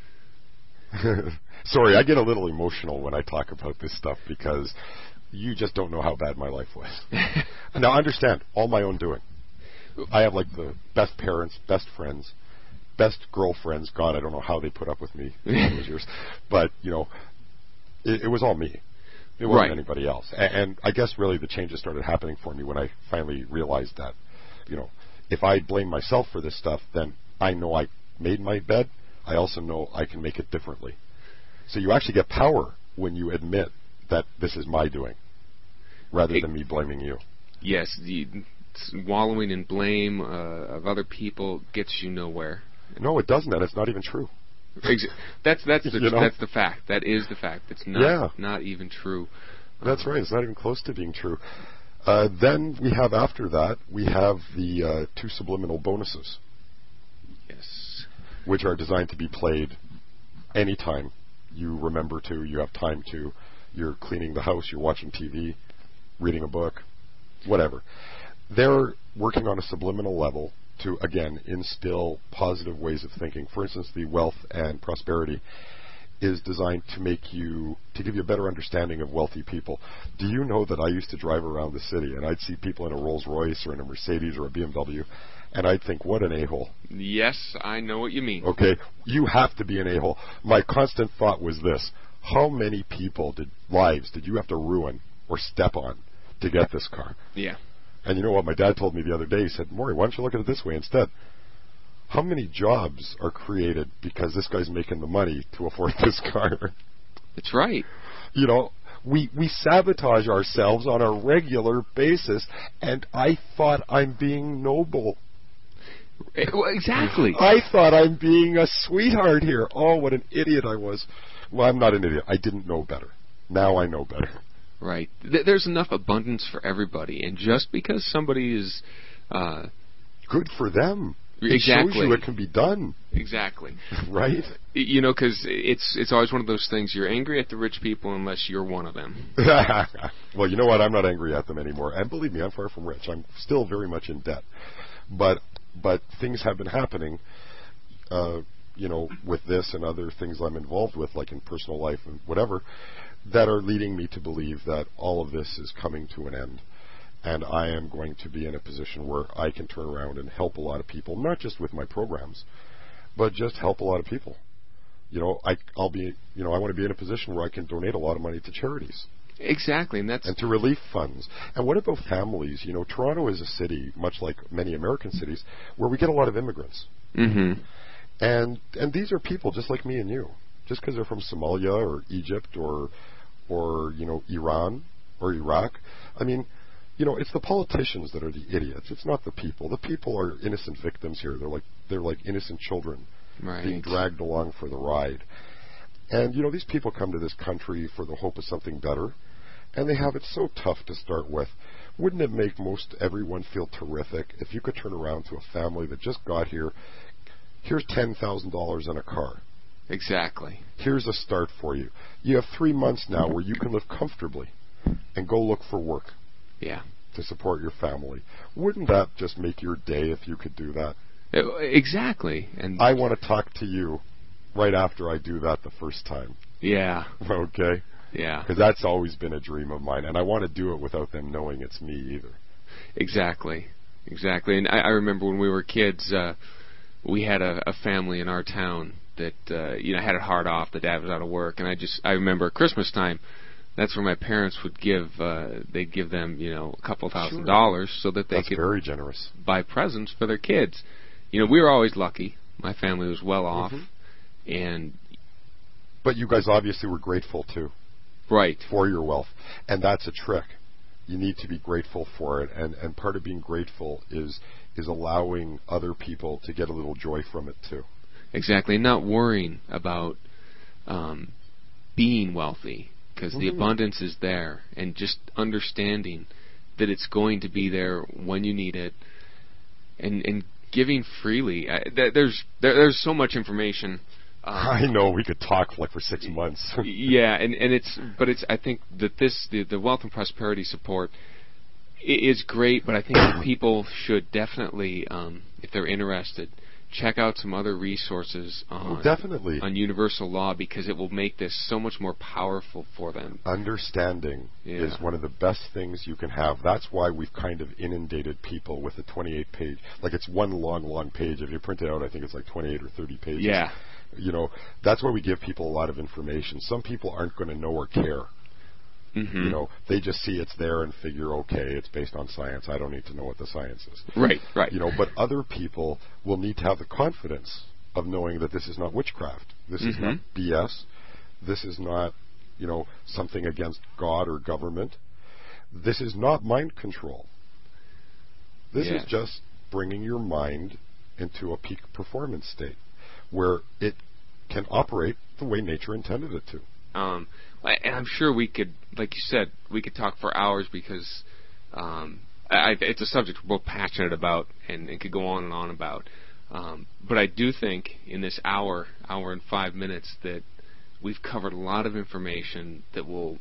Sorry, I get a little emotional when I talk about this stuff because you just don't know how bad my life was. Now, understand, all my own doing. I have like the best parents, best friends, best girlfriends. God, I don't know how they put up with me all those years. But, you know, it, it was all me. It wasn't right. anybody else. And, and I guess really the changes started happening for me when I finally realized that, you know, if I blame myself for this stuff, then I know I made my bed. I also know I can make it differently. So you actually get power when you admit that this is my doing, rather it, than me blaming you. Yes, the wallowing in blame uh, of other people gets you nowhere. No, it doesn't, and it's not even true. That's that's the you know? that's the fact. That is the fact. It's not yeah. not even true. That's right. It's not even close to being true. Uh, then we have after that we have the uh, two subliminal bonuses. Yes. Which are designed to be played anytime you remember to, you have time to, you're cleaning the house, you're watching T V, reading a book, whatever. They're working on a subliminal level to, again, instill positive ways of thinking. For instance, the wealth and prosperity is designed to make you, to give you a better understanding of wealthy people. Do you know that I used to drive around the city and I'd see people in a Rolls Royce or in a Mercedes or a B M W And I'd think, what an a-hole. Yes, I know what you mean. Okay, you have to be an a-hole. My constant thought was this: how many people did lives did you have to ruin or step on to get this car? Yeah. And you know what my dad told me the other day? He said, Maury, why don't you look at it this way instead? How many jobs are created because this guy's making the money to afford this car? That's right. You know, we we sabotage ourselves on a regular basis, and I thought I'm being noble. Well, exactly. I thought I'm being a sweetheart here. Oh, what an idiot I was. Well, I'm not an idiot. I didn't know better. Now I know better. Right. Th- there's enough abundance for everybody, and just because somebody is uh, good for them, exactly. It shows you it can be done. Exactly. Right. You know, because it's it's always one of those things. You're angry at the rich people unless you're one of them. Well, you know what? I'm not angry at them anymore. And believe me, I'm far from rich. I'm still very much in debt. But but things have been happening. Uh, you know, with this and other things I'm involved with, like in personal life and whatever, that are leading me to believe that all of this is coming to an end. And I am going to be in a position where I can turn around and help a lot of people, not just with my programs, but just help a lot of people. You know, I, I'll be, you know, I want to be in a position where I can donate a lot of money to charities. Exactly, and that's and to relief funds. And what about families? You know, Toronto is a city, much like many American cities, where we get a lot of immigrants. Mm-hmm. And and these are people just like me and you. Just because they're from Somalia or Egypt or or you know Iran or Iraq. I mean, you know, it's the politicians that are the idiots. It's not the people. The people are innocent victims here. They're like they're like innocent children right. being dragged along for the ride. And you know, these people come to this country for the hope of something better, and they have it so tough to start with. Wouldn't it make most everyone feel terrific if you could turn around to a family that just got here? Here's ten thousand dollars in a car. Exactly. Here's a start for you. You have three months now where you can live comfortably and go look for work. Yeah. To support your family. Wouldn't that just make your day if you could do that? Exactly. And I want to talk to you right after I do that the first time. Yeah. Okay? Yeah. Because that's always been a dream of mine, and I want to do it without them knowing it's me either. Exactly. Exactly. And I, I remember when we were kids, uh, we had a, a family in our town that uh, you know had it hard off. The dad was out of work, and I just I remember Christmas time. That's where my parents would give uh, they'd give them you know a couple thousand sure. dollars so that they that's could very generous. buy presents for their kids. You know, we were always lucky. My family was well off, mm-hmm. and but you guys obviously were grateful too, right, for your wealth, and that's a trick. You need to be grateful for it, and and part of being grateful is is allowing other people to get a little joy from it too. Exactly, and not worrying about um, being wealthy, because mm-hmm. the abundance is there, and just understanding that it's going to be there when you need it, and and giving freely. I, th- there's there, there's so much information. Um, I know we could talk like for six months. yeah, and, and it's but it's I think that this the, the wealth and prosperity support is great, but I think that people should definitely, um, if they're interested, check out some other resources on, oh, definitely. on universal law, because it will make this so much more powerful for them. Understanding yeah. is one of the best things you can have. That's why we've kind of inundated people with a twenty-eight page, like it's one long, long page. If you print it out, I think it's like twenty-eight or thirty pages. Yeah. You know, that's why we give people a lot of information. Some people aren't going to know or care. Mm-hmm. You know, they just see it's there and figure, okay, it's based on science. I don't need to know what the science is. Right, right. You know, but other people will need to have the confidence of knowing that this is not witchcraft. This mm-hmm. is not B S. This is not, you know, something against God or government. This is not mind control. This yeah. is just bringing your mind into a peak performance state where it can operate the way nature intended it to. Um, and I'm sure we could, like you said, we could talk for hours, because um, I, it's a subject we're both passionate about and, and could go on and on about. Um, but I do think in this hour, hour and five minutes, that we've covered a lot of information that will,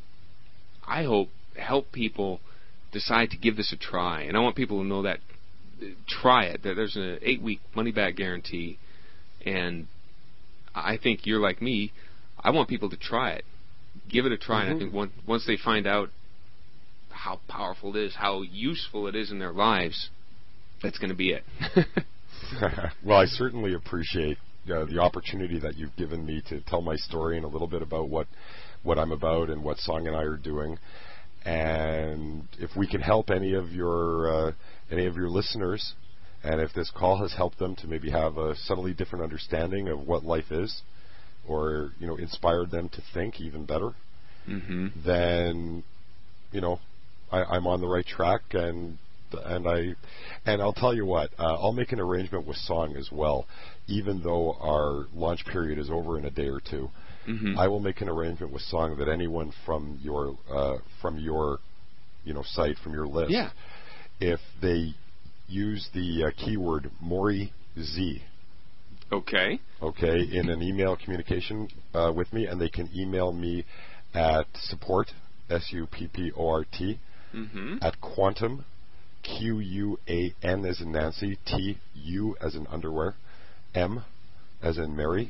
I hope, help people decide to give this a try. And I want people to know that, try it. There's an eight-week money-back guarantee, and I think you're like me. I want people to try it. Give it a try, mm-hmm. and I think once, once they find out how powerful it is, how useful it is in their lives, that's going to be it. Well, I certainly appreciate uh, the opportunity that you've given me to tell my story and a little bit about what what I'm about and what Song and I are doing. And if we can help any of your uh, any of your listeners, and if this call has helped them to maybe have a subtly different understanding of what life is, or you know, inspired them to think even better, mm-hmm. then you know, I, I'm on the right track. And and I and I'll tell you what, uh, I'll make an arrangement with Song as well, even though our launch period is over in a day or two. Mm-hmm. I will make an arrangement with Song that anyone from your uh, from your you know site, from your list, yeah. if they use the uh, keyword Maury Z, okay, okay, in an email communication uh, with me, and they can email me at support S U P P O R T mm-hmm. at Quantum, Q U A N as in Nancy, T U as in underwear, M as in Mary,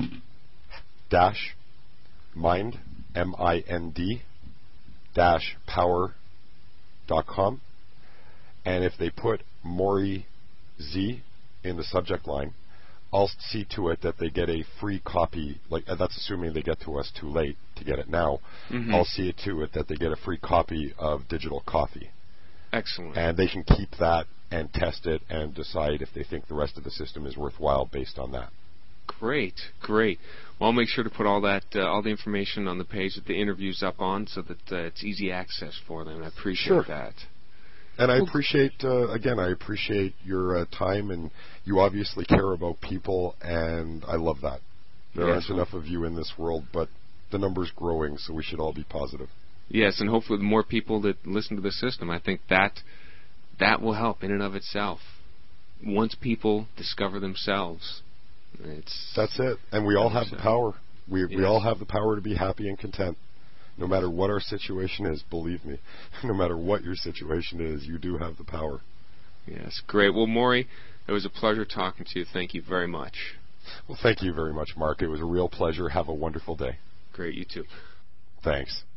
dash mind, M I N D, dash power dot com. And if they put Maury Z in the subject line, I'll see to it that they get a free copy. Like uh, that's assuming they get to us too late to get it now. Mm-hmm. I'll see it to it that they get a free copy of Digital Coffee. Excellent. And they can keep that and test it and decide if they think the rest of the system is worthwhile based on that. Great, great. Well, I'll make sure to put all that, uh, all the information on the page that the interview's up on, so that uh, it's easy access for them. And I appreciate sure. that. And I well, appreciate, uh, again, I appreciate your uh, time, and you obviously care about people, and I love that. There yes, aren't well, enough of you in this world, but the number's growing, so we should all be positive. Yes, and hopefully the more people that listen to the system, I think that that will help in and of itself. Once people discover themselves, it's that's it. And we all have the power. We yes. we all have the power to be happy and content. No matter what our situation is, believe me, no matter what your situation is, you do have the power. Yes, great. Well, Maury, it was a pleasure talking to you. Thank you very much. Well, thank you very much, Mark. It was a real pleasure. Have a wonderful day. Great, you too. Thanks.